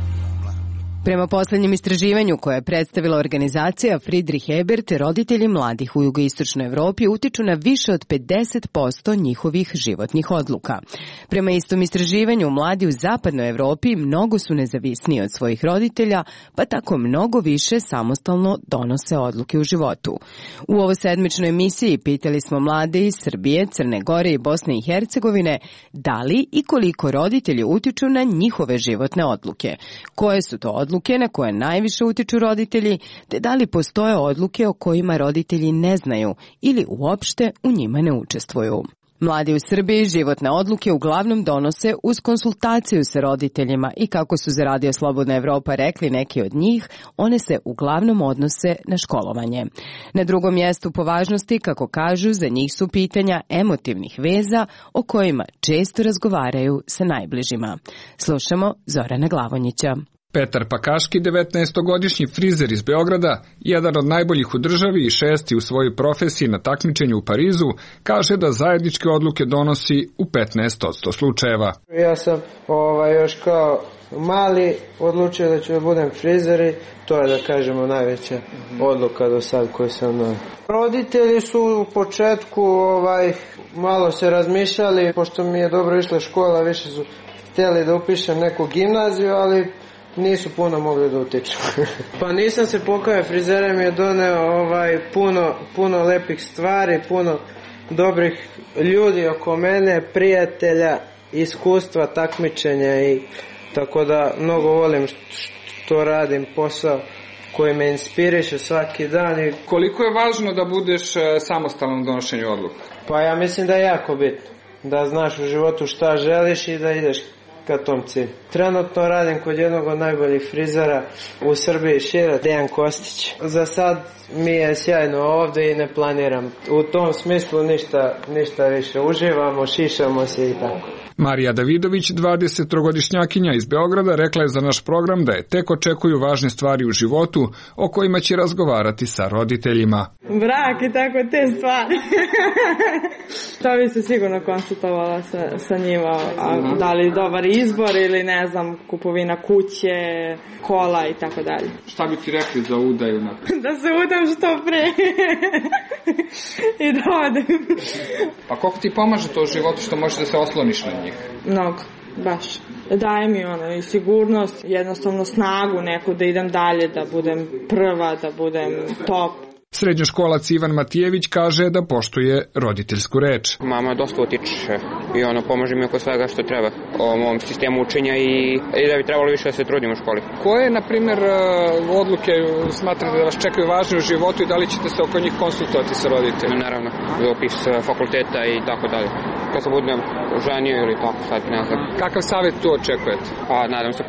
Prema posljednjem istraživanju koje je predstavila organizacija Friedrich Ebert, roditelji mladih u jugoistočnoj Evropi utiču na više od pedeset posto njihovih životnih odluka. Prema istom istraživanju, mladi u zapadnoj Evropi mnogo su nezavisniji od svojih roditelja, pa tako mnogo više samostalno donose odluke u životu. U ovosedmičnoj emisiji pitali smo mlade iz Srbije, Crne Gore i Bosne i Hercegovine da li i koliko roditelji utiču na njihove životne odluke. Koje su to odluke? Odluke na koje najviše utiču roditelji, te da li postoje odluke o kojima roditelji ne znaju ili uopšte u njima ne učestvuju. Mladi u Srbiji životne odluke uglavnom donose uz konsultaciju sa roditeljima i kako su za Radio Slobodna Evropa rekli neki od njih, one se uglavnom odnose na školovanje. Na drugom mjestu po važnosti, kako kažu, za njih su pitanja emotivnih veza o kojima često razgovaraju sa najbližima. Slušamo Zorana Glavonjića. Petar Pakaški, devetnaestogodišnji frizer iz Beograda, jedan od najboljih u državi i šesti u svojoj profesiji na takmičenju u Parizu, kaže da zajedničke odluke donosi u petnaest posto slučajeva. Ja sam ovaj, još kao mali odlučio da ću da budem frizer i to je, da kažemo, najveća odluka do sad koju sam na... Roditelji su u početku ovaj, malo se razmišljali, pošto mi je dobro išla škola, više su htjeli da upišem neku gimnaziju, ali nisu puno mogli da utiču. Pa nisam se pokajao, frizere mi je doneo ovaj, puno, puno lepih stvari, puno dobrih ljudi oko mene, prijatelja, iskustva, takmičenja i tako da mnogo volim što radim, posao koji me inspiriše svaki dan. I... Koliko je važno da budeš samostalan u donošenju odluka? Pa ja mislim da je jako bitno. Da znaš u životu šta želiš i da ideš ka tom cilju. Trenutno radim kod jednog od najboljih frizera u Srbiji šira, Dejan Kostić. Za sad mi je sjajno ovdje i ne planiram u tom smislu ništa, ništa više. Uživamo, šišamo se i tako. Marija Davidović, dvadesettrogodišnjakinja iz Beograda, rekla je za naš program da je tek očekuju važne stvari u životu o kojima će razgovarati sa roditeljima. Brak i tako te stvari. To bi se sigurno konsultovala sa, sa njima. A, da li dobar izbor ili ne znam, kupovina kuće, kola i tako dalje. Šta bi ti rekli za udaju? Da se udam što pre. I da odem. Pa koliko ti pomaže to u životu što možeš da se osloniš na njih? Mnogo, baš. Daje mi ono i sigurnost, jednostavno snagu neku da idem dalje, da budem prva, da budem top. Srednjoškolac Ivan Matijević kaže da poštuje roditeljsku reč. Mama dosta utiče i ono pomaže mi oko svega što treba o mom sistemu učenja i, i da bi trebalo više da se trudim u školi. Koje, na primjer, odluke smatrate da vas čekaju važne u životu i da li ćete se oko njih konsultovati sa roditeljima? Naravno, za upis fakulteta i tako dalje. Kad se budem ženio ili tako, sad ne znam. Kakav savjet tu očekujete? Pa nadam se podršku.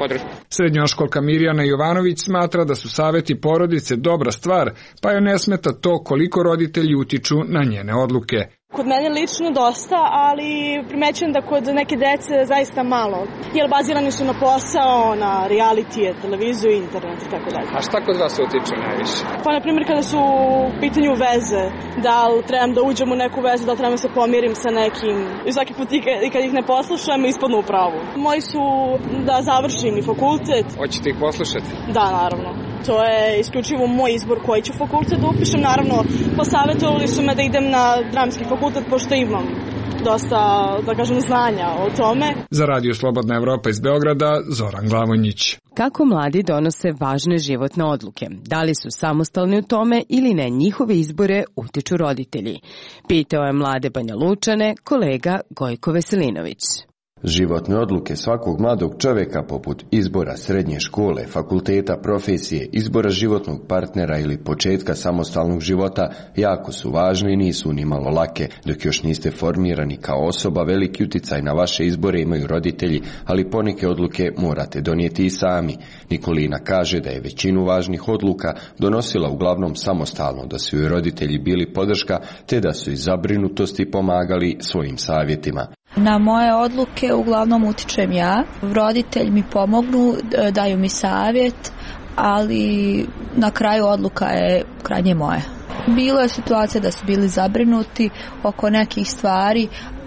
Srednjoškolka Mirjana Jovanović smatra da su savjeti porodice dobra stvar, pa joj ne smeta to koliko roditelji utiču na njene odluke. Kod mene lično dosta, ali primećujem da kod neke dece zaista malo. Jer bazirani su na posao, na realitije, televiziju, internet i tako dalje. A šta kod vas utiče najviše? Pa, na primjer, kada su u pitanju veze, da li trebam da uđem u neku vezu, da li trebam da se pomirim sa nekim. I svaki put i kad ih ne poslušam, ispadnu u pravu. Moji su da završim i fakultet. Hoćete ih poslušati? Da, naravno. To je isključivo moj izbor koji ću fakultet da upišem. Naravno, posavjetovali su me da idem na dramski fakultet, pošto imam dosta, da kažem, znanja o tome. Za Radio Slobodna Evropa iz Beograda, Zoran Glavonjić. Kako mladi donose važne životne odluke? Da li su samostalni u tome ili ne, njihove izbore utiču roditelji? Pitao je mlade Banja Lučane kolega Gojko Veselinović. Životne odluke svakog mladog čovjeka poput izbora srednje škole, fakulteta, profesije, izbora životnog partnera ili početka samostalnog života jako su važne i nisu ni malo lake. Dok još niste formirani kao osoba, veliki uticaj na vaše izbore imaju roditelji, ali poneke odluke morate donijeti i sami. Nikolina kaže da je većinu važnih odluka donosila uglavnom samostalno, da su joj roditelji bili podrška, te da su iz zabrinutosti pomagali svojim savjetima. Na moje odluke uglavnom utičem ja. Roditelji mi pomognu, daju mi savjet, ali na kraju odluka je krajnje moja. Bilo je situacija da su bili zabrinuti oko nekih stvari,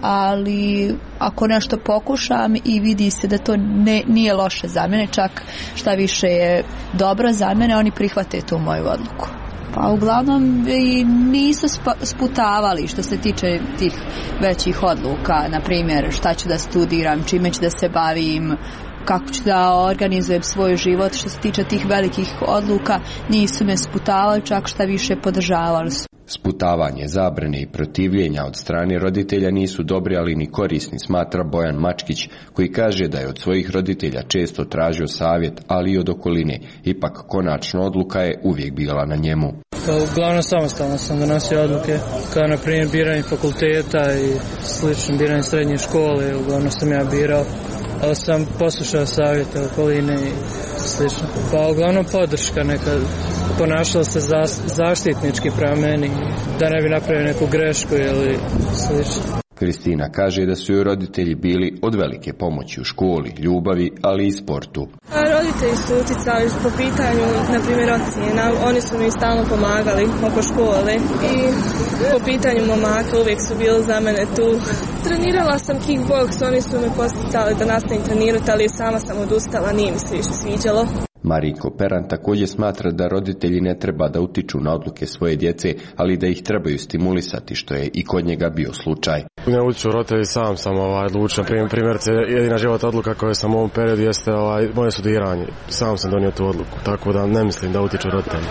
ali ako nešto pokušam i vidi se da to ne, nije loše za mene, čak šta više je dobro za mene, oni prihvate tu moju odluku. Pa uglavnom nisu sputavali što se tiče tih većih odluka, na primjer šta ću da studiram, čime ću da se bavim, kako ću da organizujem svoj život. Što se tiče tih velikih odluka, nisu me sputavali, čak šta više podržavali su. Sputavanje, zabrane i protivljenja od strane roditelja nisu dobri, ali ni korisni, smatra Bojan Mačkić, koji kaže da je od svojih roditelja često tražio savjet, ali i od okoline. Ipak konačna odluka je uvijek bila na njemu. Kao uglavnom samostalno sam donosio odluke, kao na primjer biranje fakulteta i slično, biranje srednje škole, uglavnom sam ja birao, ali sam poslušao savjete okoline i slično. Pa uglavnom podrška nekad, ponašala se za, zaštitnički prema meni, da ne bi napravio neku grešku ili slično. Kristina kaže da su joj roditelji bili od velike pomoći u školi, ljubavi, ali i sportu. Roditelji su uticali po pitanju, na primjer, ocjena. Oni su mi stalno pomagali oko škole i po pitanju momaka uvijek su bili za mene tu. Trenirala sam kickboks, oni su me posticali da nastavim trenirati, ali sama sam odustala, nije mi se više sviđalo. Marinko Peran također smatra da roditelji ne treba da utiču na odluke svoje djece, ali da ih trebaju stimulisati, što je i kod njega bio slučaj. Ne utiču roditelji, sam sam ovaj, odlučio. Primjerice, jedina životna odluka koju sam u ovom periodu jeste ovaj, moje studiranje. Sam sam donio tu odluku, tako da ne mislim da utiču roditelji.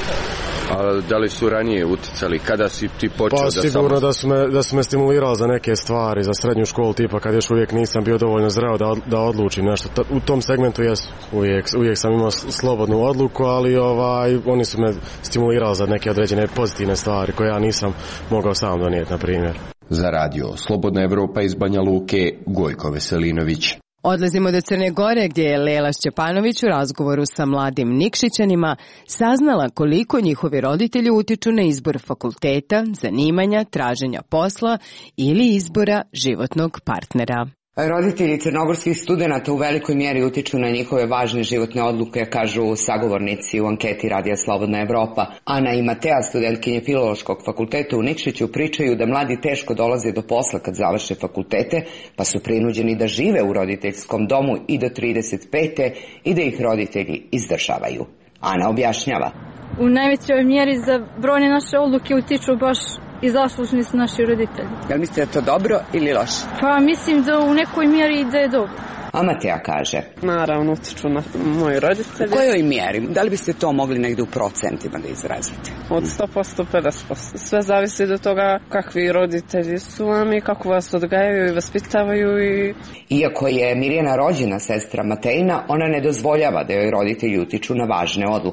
A da li su ranije uticali? Kada si ti počeo pa, da sigurno samo... da su me, da su me stimulirali za neke stvari, za srednju školu, tipa kad još uvijek nisam bio dovoljno zreo da, da odlučim nešto. U tom segmentu jesu. Uvijek, uvijek sam imao slobodnu odluku, ali ovaj, oni su me stimulirali za neke određene pozitivne stvari koje ja nisam mogao sam donijeti, na primjer. Za radio Slobodna Evropa iz Banja Luke, Gojko Veselinović. Odlazimo do Crne Gore gdje je Lela Šćepanović u razgovoru sa mladim Nikšićanima saznala koliko njihovi roditelji utiču na izbor fakulteta, zanimanja, traženja posla ili izbora životnog partnera. Roditelji crnogorskih studenata u velikoj mjeri utiču na njihove važne životne odluke, kažu sagovornici u anketi Radija Slobodna Evropa. Ana i Matea, studentkinje Filološkog fakulteta u Nikšiću, pričaju da mladi teško dolaze do posla kad završe fakultete, pa su prinuđeni da žive u roditeljskom domu i do trideset pete i da ih roditelji izdržavaju. Ana objašnjava. U najvećoj mjeri za brojne naše odluke utiču baš i zaslužni su naši roditelji. Jel mislite da je to dobro ili loše? Pa mislim da u nekoj mjeri da je dobro. A Matea kaže. Naravno utiču na moji roditelji. U kojoj mjeri? Da li biste to mogli negdje u procentima da izrazite? Od sto posto, pedeset posto. Sve zavisi od toga kakvi roditelji su vam i kako vas odgajaju i vaspitavaju. I... Iako je Mirjana rođena sestra Matejna, ona ne dozvoljava da joj roditelji utiču na važne odluke.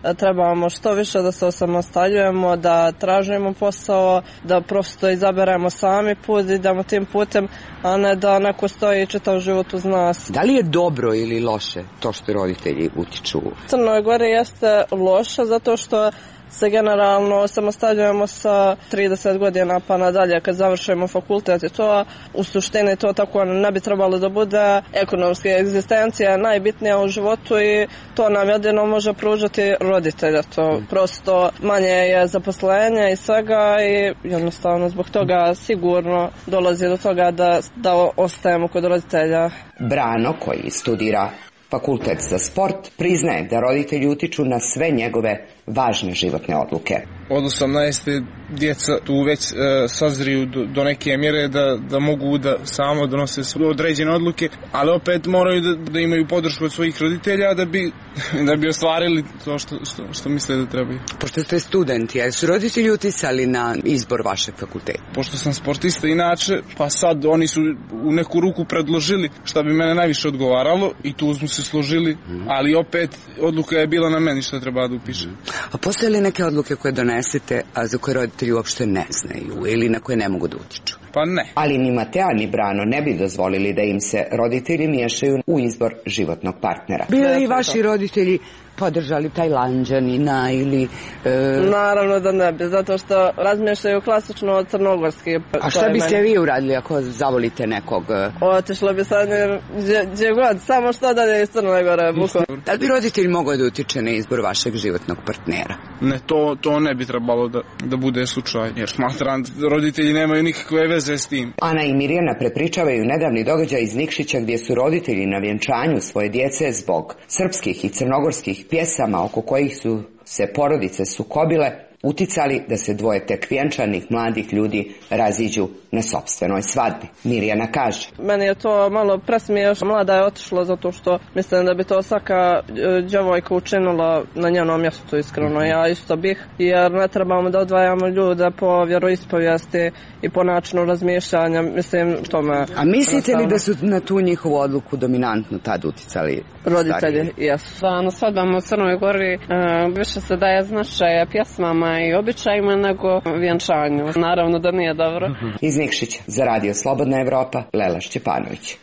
trebamo što više da se osamostaljujemo, da tražimo posao, da prosto izaberemo sami put i idemo tim putem, a ne da neko stoji čitav život uz nas. Da li je dobro ili loše to što roditelji utiču? U Crnoj Gori jeste loše zato što se generalno osamostaljujemo sa trideset godina pa nadalje kad završimo fakultet i to u suštini to tako ne bi trebalo da bude. Ekonomska egzistencija je najbitnija u životu i to nam jedino može pružati roditelja. To prosto manje je zaposlenja i svega i jednostavno zbog toga sigurno dolazi do toga da, da ostajemo kod roditelja. Brano, koji studira fakultet za sport, priznaje da roditelji utiču na sve njegove važne životne odluke. Od osamnaeste djeca tu već e, sazriju do, do neke mjere da, da mogu da samo donose određene odluke, ali opet moraju da, da imaju podršku od svojih roditelja da bi, da bi ostvarili to što, što, što misle da trebaju. Pošto ste studenti, a su roditelji uticali na izbor vašeg fakulteta? Pošto sam sportista inače, pa sad oni su u neku ruku predložili šta bi mene najviše odgovaralo i tu smo se složili, mm. ali opet odluka je bila na meni šta treba da upišem. Mm. A postoje li neke odluke koje donesete, a za koje roditelji uopšte ne znaju ili na koje ne mogu da utiču? Pa ne. Ali ni Matea ni Brano ne bi dozvolili da im se roditelji miješaju u izbor životnog partnera. Bili li vaši roditelji podržali Tajlanđanina ili... E... Naravno da ne bi, zato što razmišljaju klasično od crnogorski. A šta biste meni... vi uradili ako zavolite nekog? Otišlo bi sad gdje god, samo što dalje iz Crne Gore. Da li bi roditelj mogao da utiče na izbor vašeg životnog partnera? Ne, to, to ne bi trebalo da, da bude slučaj, jer smatram da roditelji nemaju nikakve veze s tim. Ana i Mirjana prepričavaju nedavni događaj iz Nikšića gdje su roditelji na vjenčanju svoje djece zbog srpskih i crnogorskih pjesama oko kojih su se porodice sukobile uticali da se dvoje tek vjenčanih mladih ljudi raziđu na sopstvenoj svadbi. Mirjana kaže: Meni je to malo presmiješno. Mlada je otišla zato što mislim da bi to svaka djevojka učinila na njenom mjestu, iskreno. Ja isto bih, jer ne trebamo da odvajamo ljude po vjeroispovijesti i po načinu razmišljanja. Mislim, to me... A mislite li da su na tu njihovu odluku dominantno tad uticali roditelji? Jesu. Na svadbama u Crnoj Gori uh, više se daje značaja pjesmama i običajima nego vjenčanju. Naravno da nije dobro. Iz Nikšića za Radio Slobodna Evropa, Lela Šćepanović.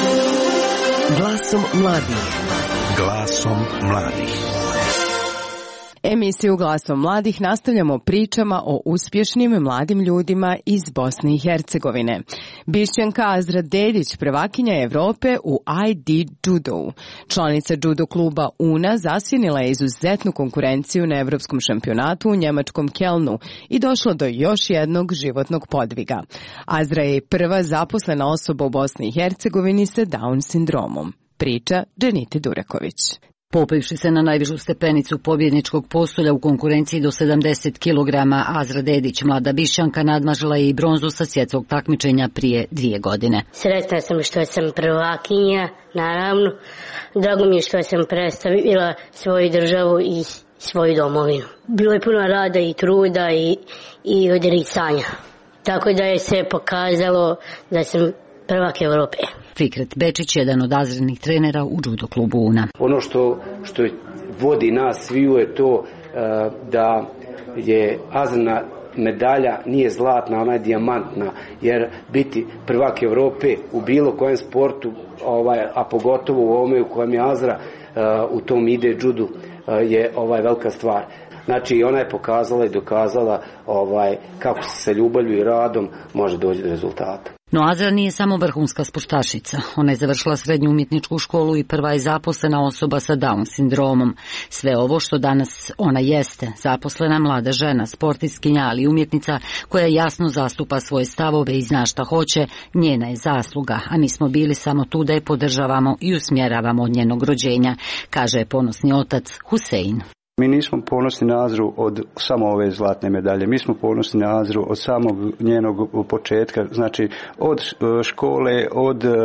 Glasom mladih. Glasom mladih. Emisiju Glasom mladih nastavljamo pričama o uspješnim mladim ljudima iz Bosne i Hercegovine. Bišćanka Azra Dedić, prvakinja Evrope u I D Judo. Članica judo kluba Una zasjenila je izuzetnu konkurenciju na evropskom šampionatu u njemačkom Kelnu i došla do još jednog životnog podviga. Azra je prva zaposlena osoba u Bosni i Hercegovini sa Down sindromom. Priča Dženite Duraković. Popevši se na najvišu stepenicu pobjedničkog postolja u konkurenciji do sedamdeset kilograma, Azra Dedić, mlada Bišćanka, nadmažila je i bronzu sa svjetskog takmičenja prije dvije godine. Sretna sam što sam prvakinja, naravno. Drago mi je što sam predstavila svoju državu i svoju domovinu. Bilo je puno rada i truda i, i odricanja. Tako da je se pokazalo da sam prvak Evrope. Fikret Bečić, jedan od Azrinih trenera u judo klubu Una. Ono što, što vodi nas sviju je to uh, da je Azrina medalja nije zlatna, ona je dijamantna, jer biti prvak Evrope u bilo kojem sportu, ovaj, a pogotovo u ovome u kojem je Azra, uh, u tom ide judu, uh, je ovaj velika stvar. Znači, ona je pokazala i dokazala ovaj, kako se sa ljubavlju i radom može doći do rezultata. No Azra nije samo vrhunska sportašica. Ona je završila srednju umjetničku školu i prva je zaposlena osoba sa Down sindromom. Sve ovo što danas ona jeste, zaposlena mlada žena, sportistkinja, ali i umjetnica koja jasno zastupa svoje stavove i zna šta hoće, njena je zasluga, a nismo bili samo tu da je podržavamo i usmjeravamo od njenog rođenja, kaže ponosni otac Husein. Mi nismo ponosni na Azru od samo ove zlatne medalje, mi smo ponosni na Azru od samog njenog početka, znači od škole, od uh,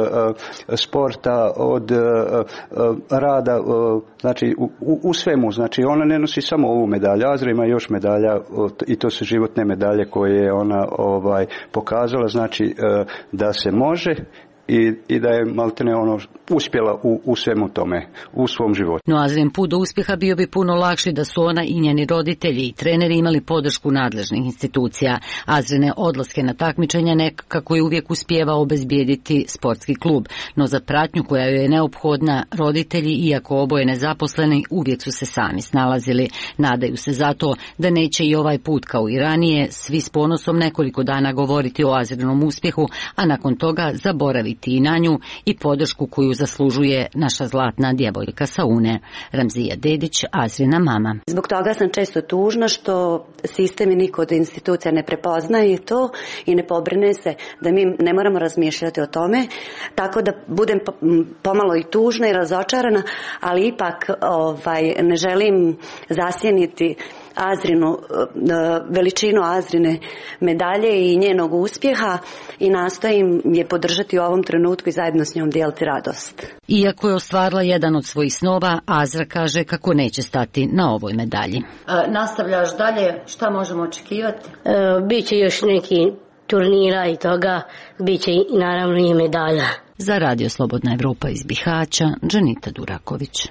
sporta, od uh, uh, rada, uh, znači u, u svemu, znači ona ne nosi samo ovu medalju, Azra ima još medalja uh, i to su životne medalje koje je ona ovaj pokazala, znači uh, da se može i, i da je maltene ono uspjela u, u svemu tome, u svom životu. No Azrin put do uspjeha bio bi puno lakši da su ona i njeni roditelji i treneri imali podršku nadležnih institucija. Azrine odlaske na takmičenja nekako je uvijek uspijevao obezbijediti sportski klub, no za pratnju koja joj je neophodna roditelji, iako oboje nezaposleni, uvijek su se sami snalazili. Nadaju se zato da neće i ovaj put kao i ranije svi s ponosom nekoliko dana govoriti o Azrinom uspjehu, a nakon toga zaboraviti i na nju i podršku koju zaslužuje naša zlatna djevojka sa Une. Ramzija Dedić, Azrina mama. Zbog toga sam često tužna što sistem i niko od institucija ne prepoznaje to i ne pobrine se da mi ne moramo razmišljati o tome, tako da budem pomalo i tužna i razočarana, ali ipak ovaj, ne želim zasjeniti Azrinu, veličinu Azrine medalje i njenog uspjeha i nastojim je podržati u ovom trenutku i zajedno s njom dijeliti radost. Iako je ostvarila jedan od svojih snova, Azra kaže kako neće stati na ovoj medalji. E, nastavljaš dalje, šta možemo očekivati? E, biće još neki turnira i toga, biće i naravno i medalja. Za Radio Slobodna Evropa iz Bihaća, Džanita Duraković.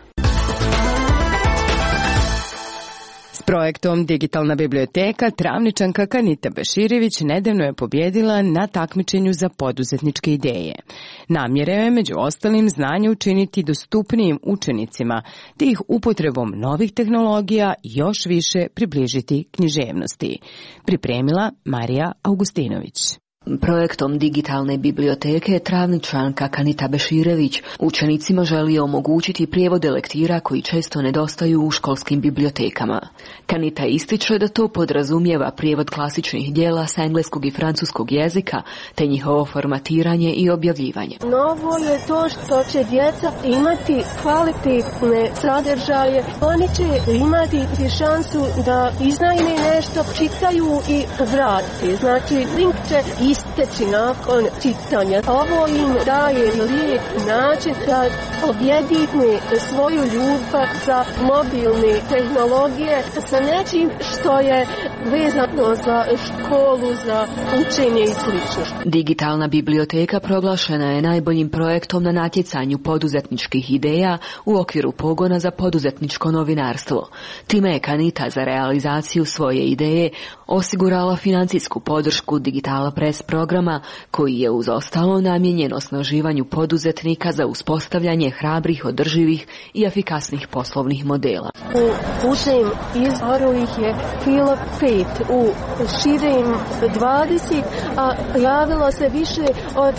S projektom Digitalna biblioteka Travničanka Kanita Beširević nedavno je pobjedila na takmičenju za poduzetničke ideje. Namjera je među ostalim znanje učiniti dostupnijim učenicima, te ih upotrebom novih tehnologija još više približiti književnosti. Pripremila Marija Augustinović. Projektom Digitalne biblioteke Travničanka Kanita Beširević učenicima želi omogućiti prijevode lektira koji često nedostaju u školskim bibliotekama. Kanita ističe da to podrazumijeva prijevod klasičnih dijela s engleskog i francuskog jezika, te njihovo formatiranje i objavljivanje. Novo je to što će djeca imati kvalitetne sadržaje. Oni će imati šansu da iznajme nešto, čitaju i vrate. Znači, link će isteći nakon čitanja. Ovo im daje lijep način da objedine svoju ljubav za mobilne tehnologije sa nečim što je vezano za školu, za učenje i slično. Digitalna biblioteka proglašena je najboljim projektom na natjecanju poduzetničkih ideja u okviru pogona za poduzetničko novinarstvo. Time je Kanita za realizaciju svoje ideje osigurala financijsku podršku Digitala Press programa, koji je uz ostalo namijenjen osnaživanju poduzetnika za uspostavljanje hrabrih, održivih i efikasnih poslovnih modela. U užem izvoru ih je bilo pet, u širem dvadeset, a javilo se više od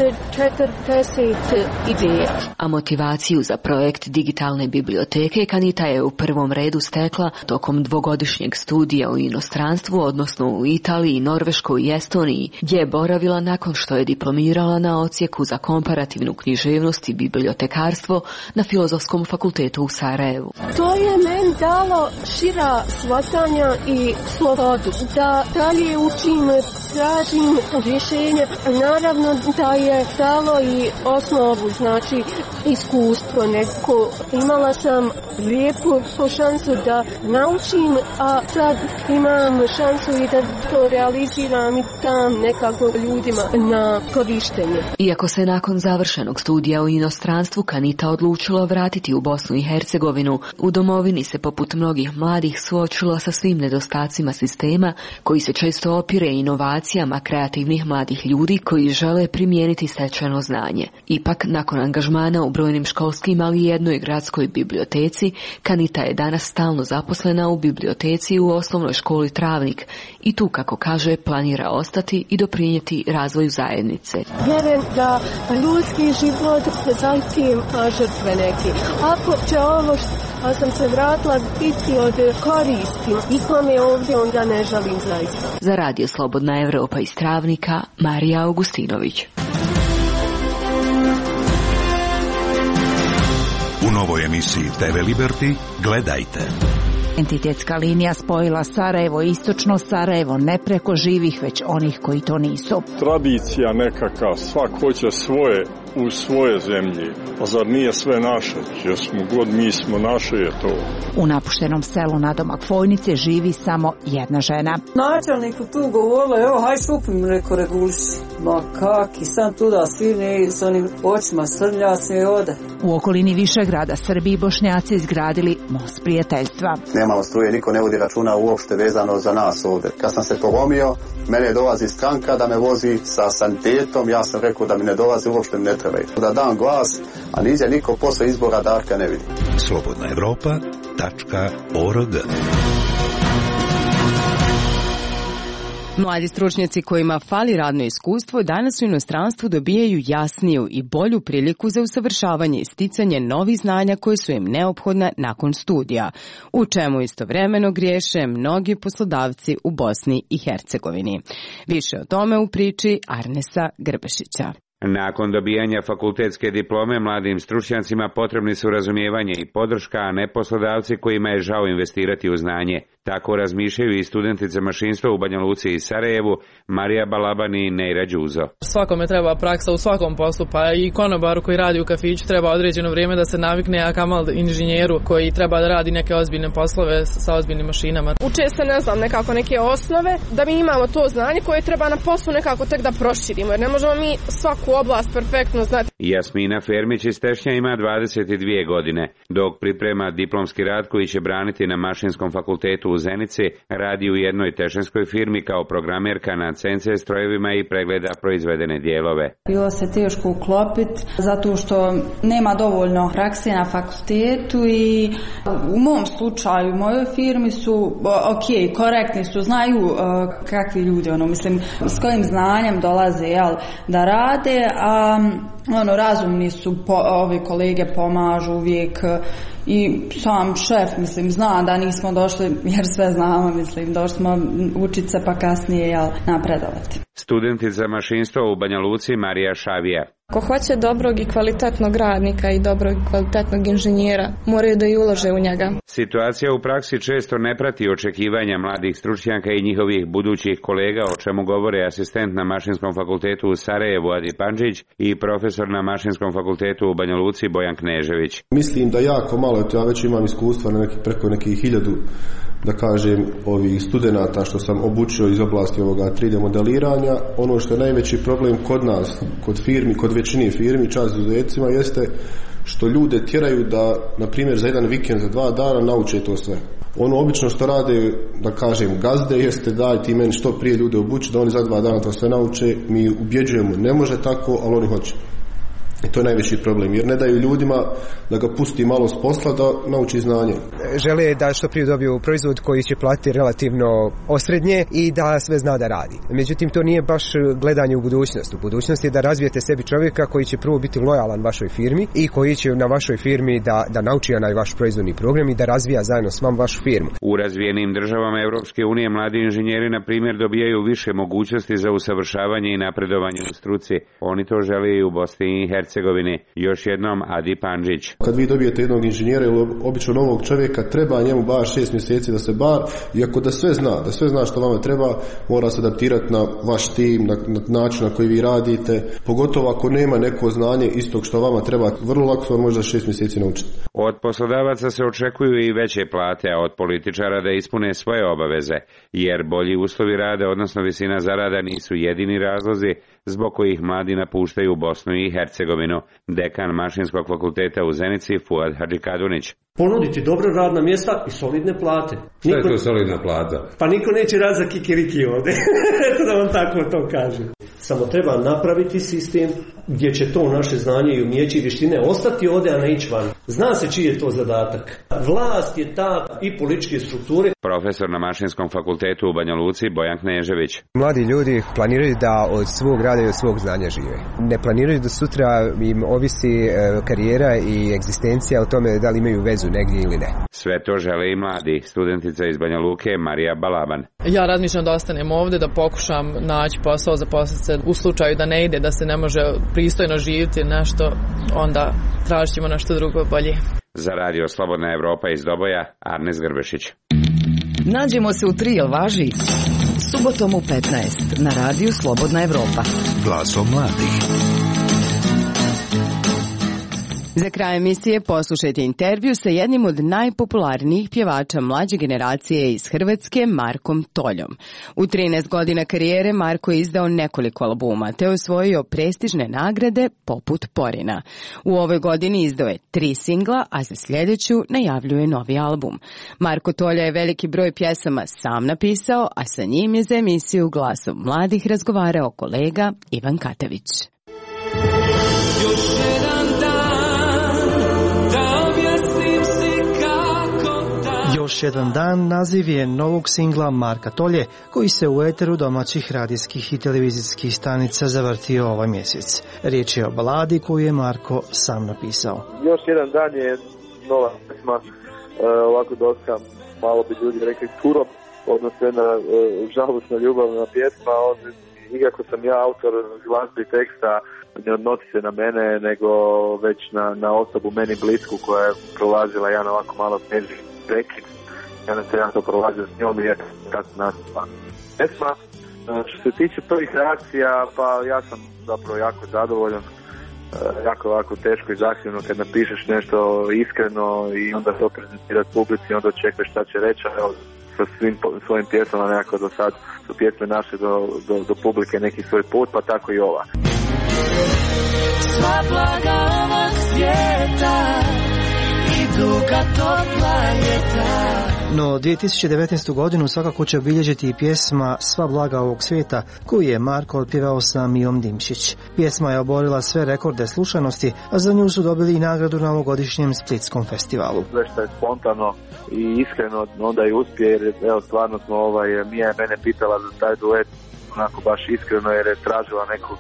četrdeset ideja. A motivaciju za projekt Digitalne biblioteke Kanita je u prvom redu stekla tokom dvogodišnjeg studija u inostranstvu, odnosno u Italiji, Norveškoj i Estoniji, gdje je boravila nakon što je diplomirala na odsjeku za komparativnu književnost i bibliotekarstvo na Filozofskom fakultetu u Sarajevu. To je meni dalo šira shvatanja i slobodu, da dalje učim, tražim rješenje. Naravno da je dalo i osnovu, znači iskustvo neko. Imala sam lijepu šansu da naučim, a sad imam šansu i da to realiziram i tam nekako ljudima na korištenje. Iako se nakon završenog studija u inostranstvu Kanita odlučila vratiti u Bosnu i Hercegovinu, u domovini se poput mnogih mladih suočila sa svim nedostacima sistema koji se često opire inovacijama kreativnih mladih ljudi koji žele primijeniti stečeno znanje. Ipak, nakon angažmana u brojnim školskim, ali i jednoj gradskoj biblioteci, Kanita je danas stalno zaposlena u biblioteci u osnovnoj školi Travnik i tu, kako kaže, planira ostati i doprinijeti razvoju zajednice. Vjerujem da ljudski život zahtijeva žrtve neki. Ako će ovo što sam se vratila biti od koristi, ikome ovdje onda ne želim zaista. Za Radio Slobodna Evropa iz Travnika, Marija Augustinović. U novoj emisiji te ve Liberty gledajte. Entitetska linija spojila Sarajevo i istočno Sarajevo ne preko živih, već onih koji to nisu. Tradicija nekakav, svak hoće svoje u svoje zemlji. A zar nije sve naše? Jesmo god mi smo naše je to. U napuštenom selu nadomak Fojnice živi samo jedna žena. Načelniku tu govorila, evo haj šupim, reko reguliši. Ma kak, i sam tu da svirne i s onim očima srljacim i ode. U okolini Višegrada Srbi i Bošnjaci izgradili most prijateljstva. Nemamo struje, niko ne vodi računa uopšte vezano za nas ovde. Kad sam se polomio, mene dolazi stranka da me vozi sa sanitetom, ja sam rekao da mi ne dolazi, uopšte mi ne treba. Da dam glas, a niđe niko posle izbora Darka ne vidi. Slobodna Evropa tačka org. Mladi stručnjaci kojima fali radno iskustvo danas u inostranstvu dobijaju jasniju i bolju priliku za usavršavanje i sticanje novih znanja koje su im neophodne nakon studija, u čemu istovremeno griješe mnogi poslodavci u Bosni i Hercegovini. Više o tome u priči Arnesa Grbešića. Nakon dobijanja fakultetske diplome mladim stručnjacima potrebni su razumijevanje i podrška, a ne poslodavci kojima je žao investirati u znanje. Tako razmišljaju i studentice mašinstva u Banja Luci i Sarajevu, Marija Balaban i Nejra Đuzo. Svakome treba praksa u svakom poslu, pa i konobaru koji radi u kafiću treba određeno vrijeme da se navikne, a kamal inženjeru koji treba da radi neke ozbiljne poslove sa ozbiljnim mašinama. Uče se, ne znam, nekako neke osnove, da mi imamo to znanje koje treba na poslu nekako tek da proširimo, jer ne možemo mi svaku oblast perfektno znati. Jasmina Fermić iz Tešnja ima dvadeset dvije godine, dok priprema diplomski rad koji će braniti na Mašinskom fakultetu u Zenici, radi u jednoj tešnjskoj firmi kao programerka na C N C strojevima i pregleda proizvedene dijelove. Bilo se teško uklopiti zato što nema dovoljno prakse na fakultetu i u mom slučaju, u mojoj firmi su ok, korektni su, znaju uh, kakvi ljudi, ono, mislim, s kojim znanjem dolaze, jel, da rade, a ono, razumni su, po, ovi kolege pomažu uvijek i sam šef, mislim, zna da nismo došli, jer sve znamo, mislim, došli smo učiti se pa kasnije, jel, napredovati. Studentica mašinstva u Banja Luci Marija Šavija. Ako hoće dobrog i kvalitetnog radnika i dobrog i kvalitetnog inženjera, moraju da i ulože u njega. Situacija u praksi često ne prati očekivanja mladih stručnjaka i njihovih budućih kolega, o čemu govore asistent na Mašinskom fakultetu u Sarajevu Adi Pandžić i profesor na Mašinskom fakultetu u Banja Luci Bojan Knežević. Mislim da jako malo, ja već imam iskustva na neki, preko nekih hiljadu, da kažem, ovih studenata što sam obučio iz oblasti ovoga tri D modeliranja. Ono što je najveći problem kod nas, kod firmi, kod većini firmi, čast izuzecima, jeste što ljude tjeraju da, na primjer, za jedan vikend, za dva dana nauče to sve. Ono obično što rade, da kažem, gazde, jeste daj ti meni što prije ljude obuči, da oni za dva dana to sve nauče. Mi ubjeđujemo, ne može tako, ali oni hoće. I to je najveći problem, jer ne daju ljudima da ga pusti malo s posla da nauči znanje. Žele da što prije dobiju proizvod koji će platiti relativno osrednje i da sve zna da radi. Međutim, to nije baš gledanje u budućnost. U budućnosti je da razvijete sebi čovjeka koji će prvo biti lojalan vašoj firmi i koji će na vašoj firmi da, da nauči onaj vaš proizvodni program i da razvija zajedno s vam vašu firmu. U razvijenim državama Evropske unije mladi inženjeri, na primjer, dobijaju više mogućnosti za usavršavanje i napredovanje u struci. Oni to žele i u Bosni i Hercegovini. Još jednom Adi Pandžić. Kad vi dobijete jednog inženjera ili obično novog čovjeka, treba njemu bar šest mjeseci da se bar, iako da sve zna, da sve zna što vama treba, mora se adaptirati na vaš tim, na, na način na koji vi radite, pogotovo ako nema neko znanje istog što vama treba, vrlo lako se može za šest mjeseci naučiti. Od poslodavaca se očekuju i veće plate, a od političara da ispune svoje obaveze, jer bolji uslovi rada, odnosno visina zarada, nisu jedini razlozi zbog kojih mladi napuštaju Bosnu i Hercegovinu. Dekan Mašinskog fakulteta u Zenici Fuad Hadžikadunić. Ponuditi dobra radna mjesta i solidne plate. Šta je to solidna plata? Pa niko neće rad za kikiriki ovdje. Eto da vam tako to kažem. Samo treba napraviti sistem gdje će to naše znanje i umjeće i vještine ostati ovdje, a ne ići van. Zna se čiji je to zadatak. Vlast je ta i političke strukture. Profesor na Mašinskom fakultetu u Banja Luci Bojan Knežević. Mladi ljudi planiraju da od svog rada i od svog znanja žive. Ne planiraju da sutra im ovisi karijera i egzistencija o tome da li imaju vezu negdje ili ne. Sve to žele i mladi. Studentica iz Banja Luke Marija Balaban. Ja razmišljam da ostanem ovdje, da pokušam naći posao, zaposliti se u slučaju da ne ide, da se ne može pristojno živjeti nešto, onda tražit ćemo nešto drugo bolje. Za radio Slobodna Evropa iz Doboja, Arnes Grbešić. Nađemo se u tri, jel važi? Subotom u petnaest na radiju Slobodna Evropa. Glasom mladih. Za kraj emisije poslušajte intervju sa jednim od najpopularnijih pjevača mlađe generacije iz Hrvatske, Markom Toljom. U trinaest godina karijere Marko je izdao nekoliko albuma te osvojio prestižne nagrade poput Porina. U ovoj godini izdao je tri singla, a za sljedeću najavljuje novi album. Marko Tolja je veliki broj pjesama sam napisao, a sa njim je za emisiju Glasom mladih razgovarao kolega Ivan Katavić. Još jedan dan naziv je novog singla Marka Tolje, koji se u eteru domaćih radijskih i televizijskih stanica zavrtio ovaj mjesec. Riječ je o baladi koju je Marko sam napisao. Još jedan dan je nova pjesma, e, ovako dosta, malo bi ljudi rekli turo, odnosno jedna e, žalosna ljubavna pjesma. On, iako sam ja autor glazbe i teksta, ne odnosi se na mene, nego već na, na osobu meni blisku koja je prolazila jedan ovako malo teži prekid. Ja ne se ja to prolazio s njom i je kad nastupa pjesma. Što se tiče prvih reakcija, pa ja sam zapravo jako zadovoljan. Jako, jako teško i zahtjevno kad napišeš nešto iskreno i onda to prezentirati publici, onda očekuješ šta će reći. Evo, sa svim svojim pjesmama nekako do sad su pjesme naše do, do, do publike neki svoj put, pa tako i ova. Sva blaga ovog svijeta idu ka topla ljeta. No dvije tisuće devetnaestu. godinu svakako će obilježiti i pjesma Sva blaga ovog svijeta, koju je Marko otpjevao sa Mijom Dimšić. Pjesma je oborila sve rekorde slušanosti, a za nju su dobili i nagradu na ovogodišnjem Splitskom festivalu. Sve što je spontano i iskreno onda i uspije, jer evo stvarno smo, ovaj, Mija je mene pitala za taj duet onako baš iskreno, jer je tražila nekog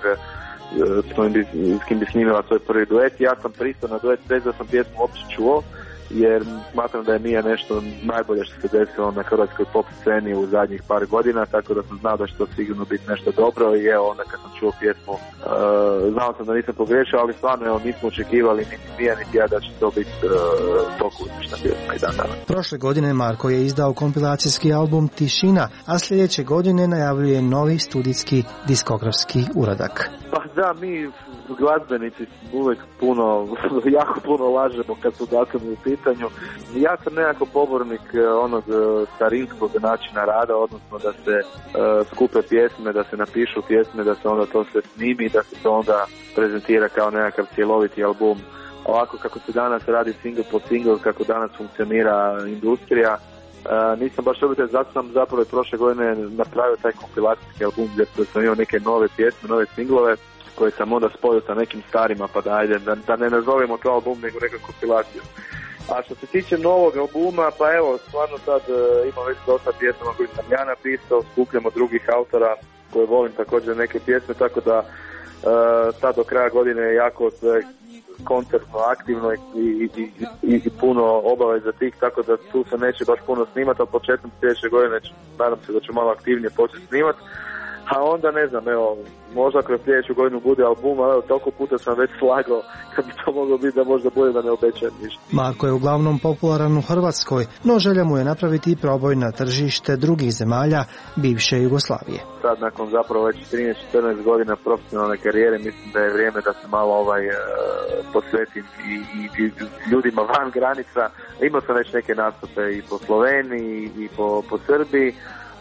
s kim bi, s kim bi snimila svoj prvi duet. Ja sam pristao na duet bez da sam pjesmu uopće čuo, jer smatram da je Mija nešto najbolje što se desilo na hrvatskoj pop sceni u zadnjih par godina, tako da sam znao da će to sigurno biti nešto dobro i evo onda kad sam čuo pjesmu, uh, znao sam da nisam pogrešio, ali stvarno evo nismo očekivali niti Mija niti ja da će to biti uh, toliko uspješna pjesma i dan danas. Prošle godine Marko je izdao kompilacijski album Tišina, a sljedeće godine najavljuje novi studijski diskografski uradak. Pa da, mi glazbenici uvijek puno, jako puno lažemo kad su datumi u pitanju. Ja sam nekako pobornik onog starinskog načina rada, odnosno da se uh, skupe pjesme, da se napišu pjesme, da se onda to sve snimi, da se to onda prezentira kao nekakav cjeloviti album. Ovako kako se danas radi single po single, kako danas funkcionira industrija, uh, nisam baš dobio, zato sam zapravo prošle godine napravio taj kompilacijski album gdje sam imao neke nove pjesme, nove singlove, koje sam onda spojio sa nekim starima, pa da ajde, da, da ne nazovemo to album, nego neku kompilaciju. A što se tiče novog albuma, pa evo, stvarno sad uh, imam već dosta pjesama koje sam ja napisao, skupljamo drugih autora koje volim također neke pjesme, tako da uh, sad do kraja godine je jako sve koncertno, aktivno i, i, i, i puno obaveza tih, tako da tu se neće baš puno snimati, ali početkom sljedeće godine nadam se da ću malo aktivnije početi snimati. A onda ne znam, evo, možda kroz sljedeću godinu bude album, ali evo, toliko puta sam već slagao kad bi to moglo biti da možda bude da ne obećajem ništa. Marko je uglavnom popularan u Hrvatskoj, no želja mu je napraviti proboj na tržište drugih zemalja bivše Jugoslavije. Sad nakon zapravo već trinaest četrnaest godina profesionalne karijere mislim da je vrijeme da se malo ovaj uh, posvetim i, i, i ljudima van granica. Imao sam već neke nastupe i po Sloveniji i po, po Srbiji.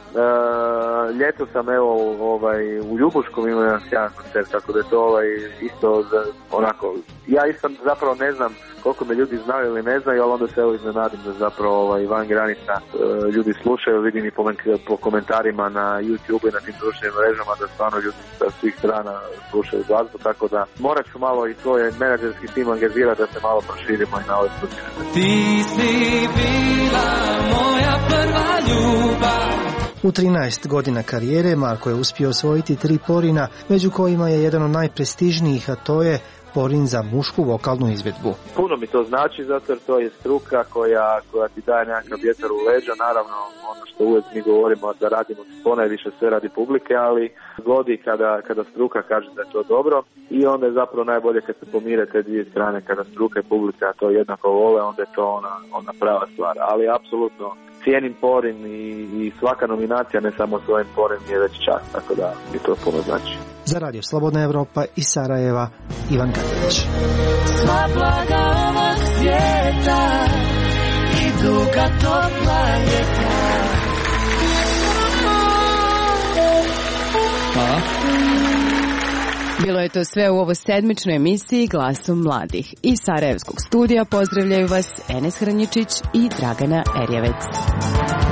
Uh, ljeto sam evo ovaj, u Ljubuškom imao jedan sjajan koncert, tako da je to ovaj, isto za, onako, ja isto zapravo ne znam koliko me ljudi znaju ili ne znaju, ali onda se evo iznenadim da zapravo ovaj, van granica uh, ljudi slušaju, vidim i po, po komentarima na YouTube i na tim društvenim mrežama da stvarno ljudi sa svih strana slušaju glazbu, tako da morat ću malo i svoj menadžerski tim angažirati da se malo proširimo i na ove slučine. Ti si bila moja prva ljubav. U trinaest godina karijere Marko je uspio osvojiti tri Porina, među kojima je jedan od najprestižnijih, a to je Porin za mušku vokalnu izvedbu. Puno mi to znači, zato jer to je struka koja, koja ti daje nekakav vjetar u leđa, naravno ono što uvijek mi govorimo da radimo ponajviše sve radi publike, ali godi kada, kada struka kaže da je to dobro i onda je zapravo najbolje kad se pomire te dvije strane, kada struka i publika to jednako vole, onda je to ona, ona prava stvar, ali apsolutno cijenim Porin i, i svaka nominacija, ne samo svojim Porin, je već čast, tako da mi to puno znači. Za Radio Slobodna Evropa iz Sarajeva, Ivan Tatović. Sva blaga ovog svijeta i duga topla ljeta. Hvala. Bilo je to sve u ovo sedmičnoj emisiji Glasom mladih. Iz Sarajevskog studija pozdravljaju vas Enes Hranjičić i Dragana Erjevec.